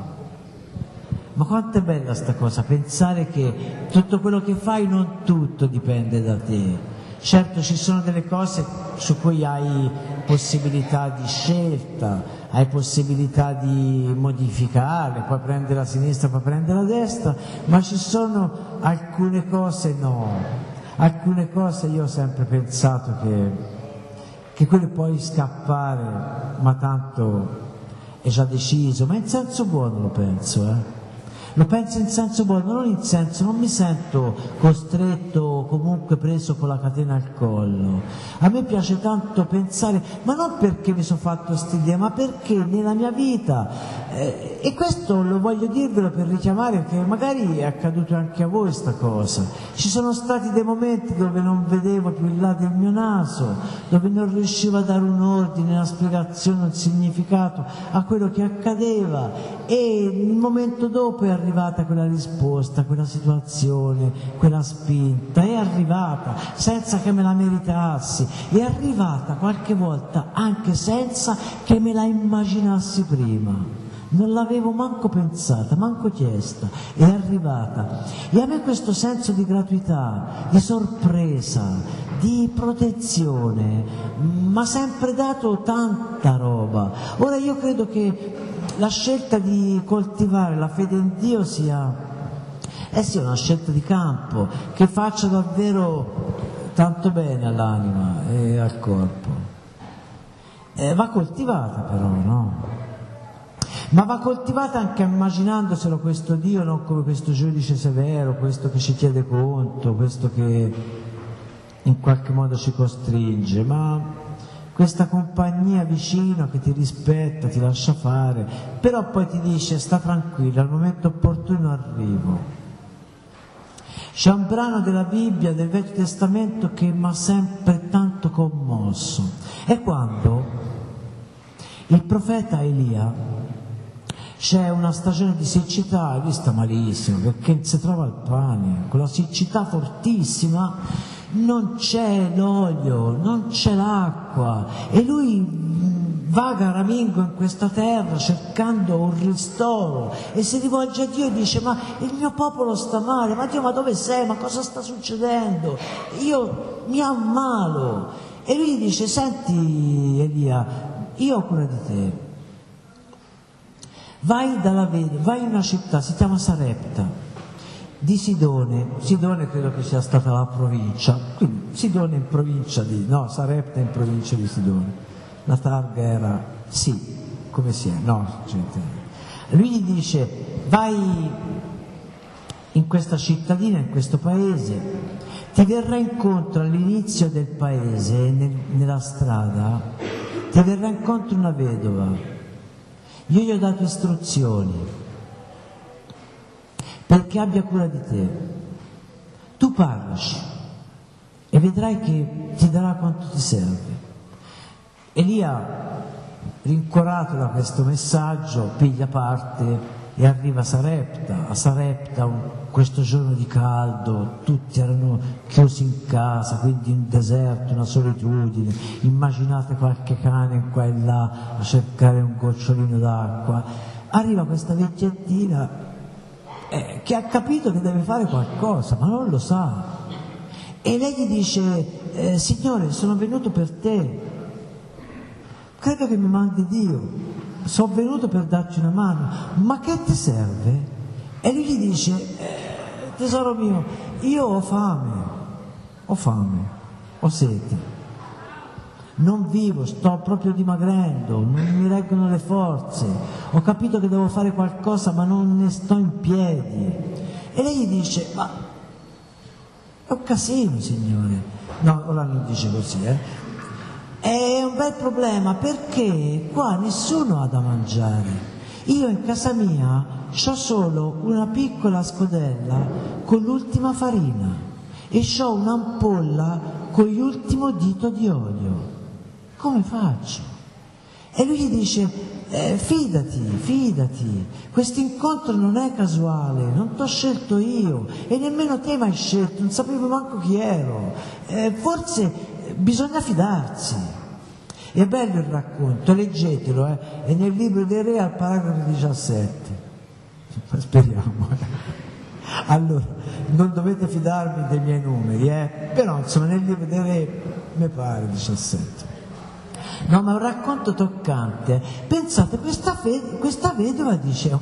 Ma quanto è bella sta cosa, pensare che tutto quello che fai non tutto dipende da te. Certo ci sono delle cose su cui hai possibilità di scelta, hai possibilità di modificare, puoi prendere la sinistra, puoi prendere la destra, ma ci sono alcune cose no. Alcune cose io ho sempre pensato che quello puoi scappare, ma tanto è già deciso, ma in senso buono lo penso, Lo penso in senso buono, non in senso, non mi sento costretto o comunque preso con la catena al collo. A me piace tanto pensare, ma non perché mi sono fatto quest'idea, ma perché nella mia vita, e questo lo voglio dirvelo per richiamare, perché magari è accaduto anche a voi sta cosa. Ci sono stati dei momenti dove non vedevo più il là del mio naso, dove non riuscivo a dare un ordine, una spiegazione, un significato a quello che accadeva, e il momento dopo è arrivata quella risposta, quella situazione, quella spinta, è arrivata senza che me la meritassi, è arrivata qualche volta anche senza che me la immaginassi prima. Non l'avevo manco pensata, manco chiesta, è arrivata. E a me questo senso di gratuità, di sorpresa, di protezione, mi ha sempre dato tanta roba. Ora io credo che la scelta di coltivare la fede in Dio sia una scelta di campo, che faccia davvero tanto bene all'anima e al corpo. Va coltivata però, no? Ma va coltivata anche immaginandoselo questo Dio non come questo giudice severo, questo che ci chiede conto, questo che in qualche modo ci costringe, ma questa compagnia vicino che ti rispetta, ti lascia fare, però poi ti dice sta tranquillo, al momento opportuno arrivo. C'è un brano della Bibbia, del Vecchio Testamento, che mi ha sempre tanto commosso. È quando il profeta Elia, c'è una stagione di siccità, lui sta malissimo perché non si trova il pane, con la siccità fortissima, non c'è l'olio, non c'è l'acqua e lui vaga ramingo in questa terra cercando un ristoro e si rivolge a Dio e dice ma il mio popolo sta male, ma Dio ma dove sei, ma cosa sta succedendo, io mi ammalo. E lui gli dice senti Elia, io ho cura di te, vai in una città, si chiama Sarepta, di Sidone credo che sia stata la provincia, quindi Sidone in provincia Sarepta in provincia di Sidone. La targa era, sì, come si è? No, gente. Lui gli dice, vai in questa cittadina, in questo paese, ti verrà incontro all'inizio del paese, nella strada, ti verrà incontro una vedova. Io gli ho dato istruzioni perché abbia cura di te. Tu parlaci e vedrai che ti darà quanto ti serve. Elia, rincuorato da questo messaggio, piglia parte e arriva a Sarepta, questo giorno di caldo, tutti erano chiusi in casa, quindi un deserto, una solitudine, immaginate qualche cane qua e là a cercare un gocciolino d'acqua. Arriva questa vecchiettina che ha capito che deve fare qualcosa, ma non lo sa. E lei gli dice, Signore, sono venuto per te. Credo che mi mandi Dio, sono venuto per darti una mano, ma che ti serve? E lui gli dice, tesoro mio, io ho fame, ho sete, non vivo, sto proprio dimagrendo, non mi reggono le forze, ho capito che devo fare qualcosa ma non ne sto in piedi. E lei gli dice, ma è un casino Signore, no, ora non dice così, È un bel problema perché qua nessuno ha da mangiare. Io in casa mia c'ho solo una piccola scodella con l'ultima farina e c'ho un'ampolla con l'ultimo dito di olio. Come faccio? E lui gli dice, fidati, questo incontro non è casuale, non t'ho scelto io e nemmeno te mi hai scelto, non sapevo manco chi ero. Forse bisogna fidarsi. È bello il racconto, leggetelo, è nel libro dei Re al paragrafo 17. Speriamo. Allora, non dovete fidarvi dei miei numeri, però insomma nel libro dei Re mi pare 17. No, ma è un racconto toccante. Pensate, questa vedova dice,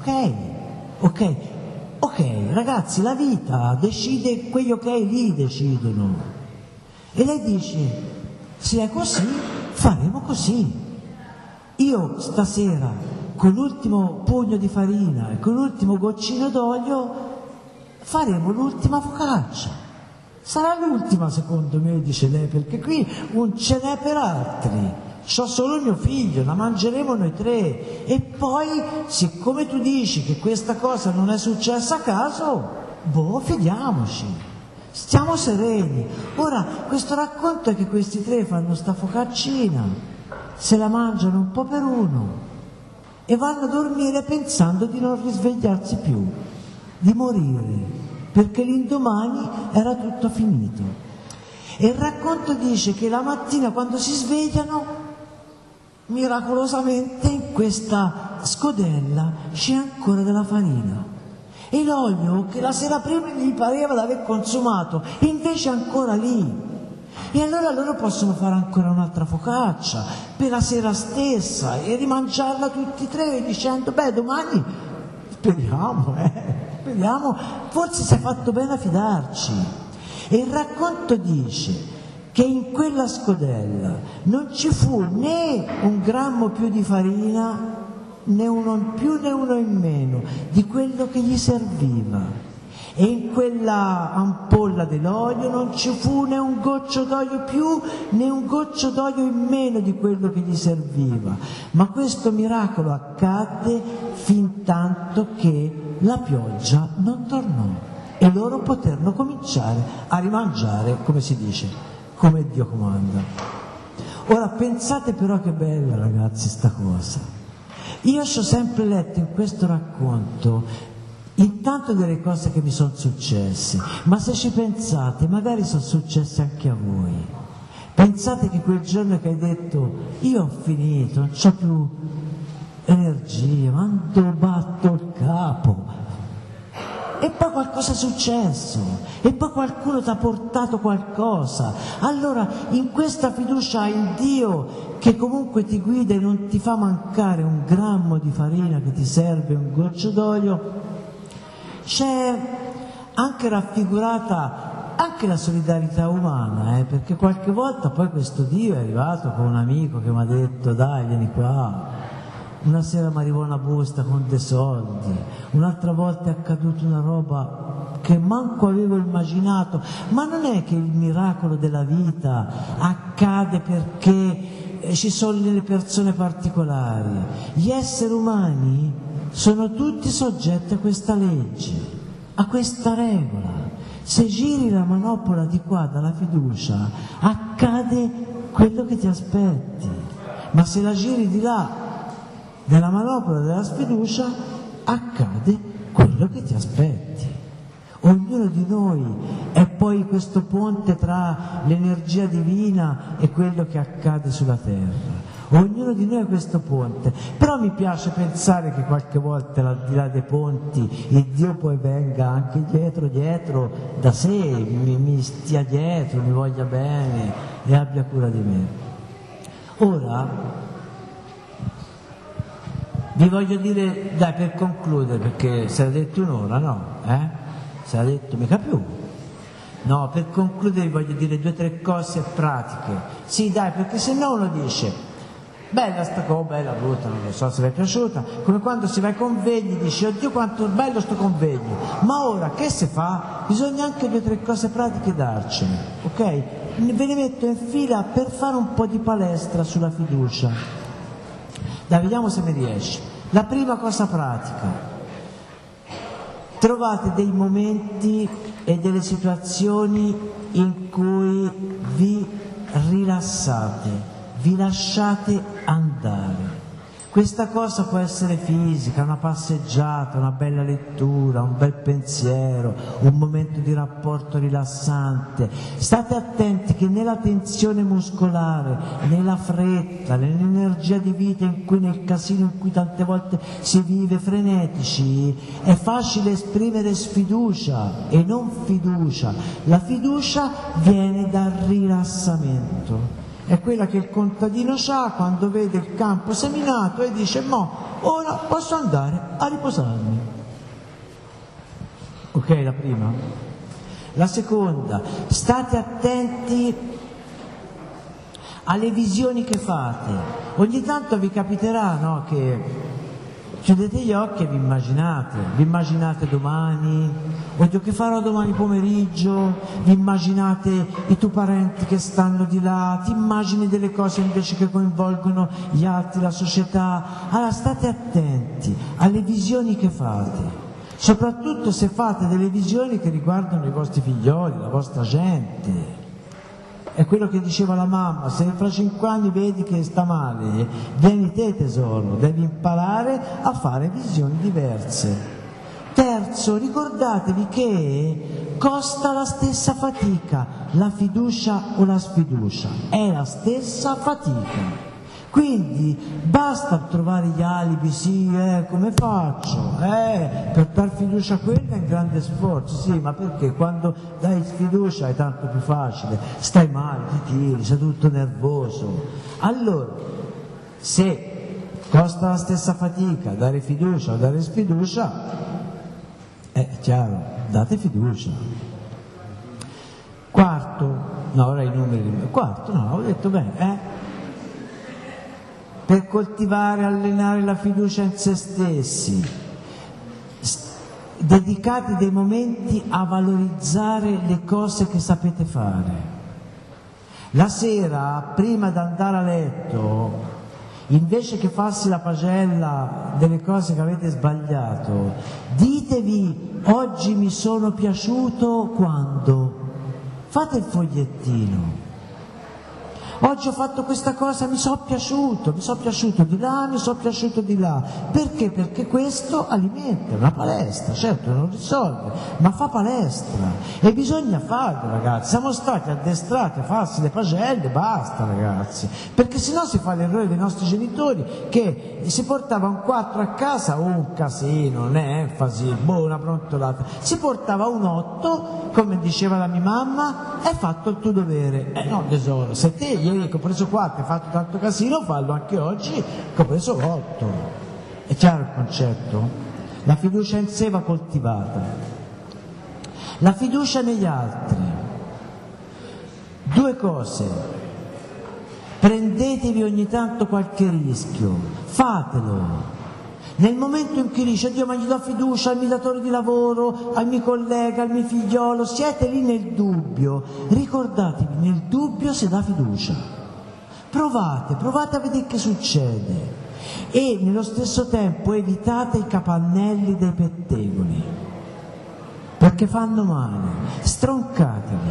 ok, ragazzi, la vita decide, quegli ok lì decidono. E lei dice, se è così, faremo così. Io stasera, con l'ultimo pugno di farina e con l'ultimo goccino d'olio, faremo l'ultima focaccia. Sarà l'ultima, secondo me, dice lei, perché qui non ce n'è per altri. C'ho solo mio figlio, la mangeremo noi tre. E poi, siccome tu dici che questa cosa non è successa a caso, fidiamoci. Stiamo sereni. Ora, questo racconto è che questi tre fanno sta focaccina, se la mangiano un po' per uno e vanno a dormire pensando di non risvegliarsi più, di morire, perché l'indomani era tutto finito. E il racconto dice che la mattina quando si svegliano, miracolosamente in questa scodella c'è ancora della farina. E l'olio che la sera prima gli pareva di aver consumato, invece è ancora lì. E allora loro possono fare ancora un'altra focaccia per la sera stessa e rimangiarla tutti e tre dicendo, domani speriamo, forse si è fatto bene a fidarci. E il racconto dice che in quella scodella non ci fu né un grammo più di farina, né uno in più né uno in meno di quello che gli serviva. E in quella ampolla dell'olio non ci fu né un goccio d'olio più né un goccio d'olio in meno di quello che gli serviva. Ma questo miracolo accadde fin tanto che la pioggia non tornò e loro poterono cominciare a rimangiare, come si dice, come Dio comanda. Ora pensate però che bella, ragazzi, sta cosa. Io ci ho sempre letto in questo racconto intanto delle cose che mi sono successe, ma se ci pensate magari sono successe anche a voi. Pensate che quel giorno che hai detto io ho finito, non c'ho più energia, quando batto il capo, e poi qualcosa è successo, e poi qualcuno ti ha portato qualcosa. Allora in questa fiducia in Dio che comunque ti guida e non ti fa mancare un grammo di farina che ti serve, un goccio d'olio, c'è anche raffigurata anche la solidarietà umana, perché qualche volta poi questo Dio è arrivato con un amico che mi ha detto dai vieni qua, una sera mi arrivò una busta con dei soldi, un'altra volta è accaduta una roba che manco avevo immaginato. Ma non è che il miracolo della vita accade perché ci sono delle persone particolari? Gli esseri umani sono tutti soggetti a questa legge, a questa regola. Se giri la manopola di qua dalla fiducia, accade quello che ti aspetti, ma se la giri di là nella manopola della sfiducia, accade quello che ti aspetti. Ognuno di noi è poi questo ponte tra l'energia divina e quello che accade sulla terra. Ognuno di noi è questo ponte, però mi piace pensare che qualche volta al di là dei ponti il Dio poi venga anche dietro da sé, mi stia dietro, mi voglia bene e abbia cura di me. Ora vi voglio dire, dai, per concludere, perché si era detto un'ora, no? Si era detto mica più. No, per concludere vi voglio dire 2 o 3 cose pratiche. Sì, dai, perché se no uno dice bella sta cosa, bella, brutta, non lo so se vi è piaciuta, come quando si va ai convegni dici oddio quanto è bello sto convegno, ma ora che si fa? Bisogna anche 2 o 3 cose pratiche darcene, ok? Ve le metto in fila per fare un po' di palestra sulla fiducia. Dai, vediamo se mi riesci. La prima cosa pratica: trovate dei momenti e delle situazioni in cui vi rilassate, vi lasciate andare. Questa cosa può essere fisica, una passeggiata, una bella lettura, un bel pensiero, un momento di rapporto rilassante. State attenti che nella tensione muscolare, nella fretta, nell'energia di vita in cui, nel casino in cui tante volte si vive frenetici, è facile esprimere sfiducia e non fiducia. La fiducia viene dal rilassamento. È quella che il contadino ha quando vede il campo seminato e dice mo, ora posso andare a riposarmi. Ok, la prima. La seconda, state attenti alle visioni che fate. Ogni tanto vi capiterà, no, che chiudete gli occhi e vi immaginate domani, oddio che farò domani pomeriggio, vi immaginate i tuoi parenti che stanno di là, ti immagini delle cose invece che coinvolgono gli altri, la società. Allora state attenti alle visioni che fate, soprattutto se fate delle visioni che riguardano i vostri figlioli, la vostra gente. È quello che diceva la mamma: se fra 5 anni vedi che sta male, vieni te tesoro, devi imparare a fare visioni diverse. Terzo, ricordatevi che costa la stessa fatica, la fiducia o la sfiducia, è la stessa fatica. Quindi basta trovare gli alibi, sì, come faccio? Per dar fiducia a quella è un grande sforzo, sì, ma perché quando dai fiducia è tanto più facile, stai male, ti tiri, sei tutto nervoso. Allora, se costa la stessa fatica dare fiducia o dare sfiducia, è chiaro, date fiducia. Quarto, No, ora i numeri. Quarto, no, ho detto bene, per coltivare, allenare la fiducia in se stessi, dedicate dei momenti a valorizzare le cose che sapete fare. La sera, prima di andare a letto, invece che farsi la pagella delle cose che avete sbagliato, ditevi: oggi mi sono piaciuto quando? Fate il fogliettino. Oggi ho fatto questa cosa, mi sono piaciuto di là, mi sono piaciuto di là. Perché? Perché questo alimenta, è una palestra, certo non risolve, ma fa palestra. E bisogna farlo, ragazzi. Siamo stati addestrati a farsi le pagelle, basta, ragazzi. Perché sennò si fa l'errore dei nostri genitori che si portava un 4 a casa, un casino, un'enfasi, una brontolata. Si portava un 8, come diceva la mia mamma, hai fatto il tuo dovere. No, tesoro, se te ieri che ho preso 4 e hai fatto tanto casino, fallo anche oggi che ho preso 8. È chiaro il concetto? La fiducia in sé va coltivata. La fiducia negli altri. 2 cose. Prendetevi ogni tanto qualche rischio, fatelo. Nel momento in cui dice: Dio, ma gli do fiducia al mio datore di lavoro, al mio collega, al mio figliolo, siete lì nel dubbio, ricordatevi, nel dubbio si dà fiducia. Provate a vedere che succede e nello stesso tempo evitate i capannelli dei pettegoli, perché fanno male, stroncatevi.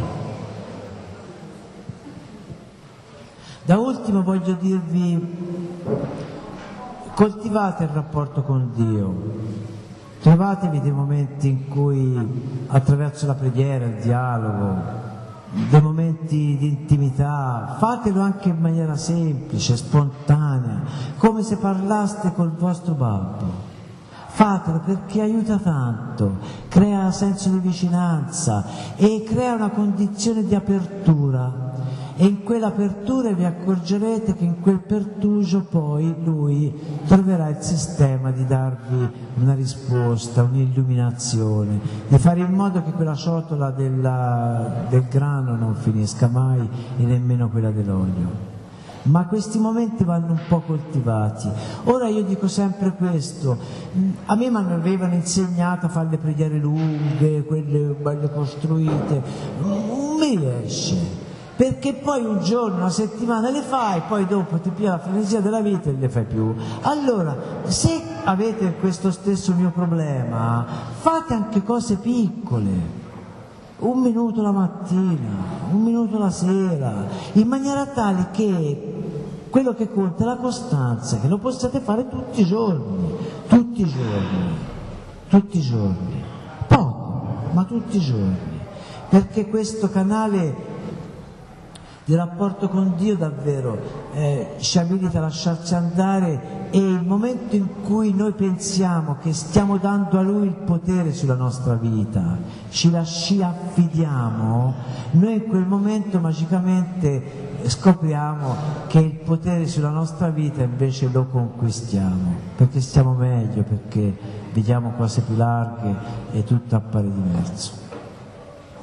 Da ultimo voglio dirvi: coltivate il rapporto con Dio, trovatevi dei momenti in cui, attraverso la preghiera, il dialogo, dei momenti di intimità, fatelo anche in maniera semplice, spontanea, come se parlaste col vostro babbo. Fatelo perché aiuta tanto, crea senso di vicinanza e crea una condizione di apertura. E in quell'apertura vi accorgerete che in quel pertugio poi lui troverà il sistema di darvi una risposta, un'illuminazione, di fare in modo che quella ciotola del grano non finisca mai e nemmeno quella dell'olio. Ma questi momenti vanno un po' coltivati. Ora io dico sempre questo: a me mi avevano insegnato a fare le preghiere lunghe, quelle belle costruite, non mi riesce. Perché poi un giorno, una settimana le fai, poi dopo ti piglia la frenesia della vita e non le fai più. Allora, se avete questo stesso mio problema, fate anche cose piccole. 1 minuto la mattina, 1 minuto la sera, in maniera tale che quello che conta è la costanza, che lo possiate fare tutti i giorni, poco, ma tutti i giorni, perché questo canale di rapporto con Dio davvero ci abilita a lasciarci andare, e il momento in cui noi pensiamo che stiamo dando a Lui il potere sulla nostra vita, ci affidiamo, noi in quel momento magicamente scopriamo che il potere sulla nostra vita invece lo conquistiamo, perché stiamo meglio, perché vediamo cose più larghe e tutto appare diverso.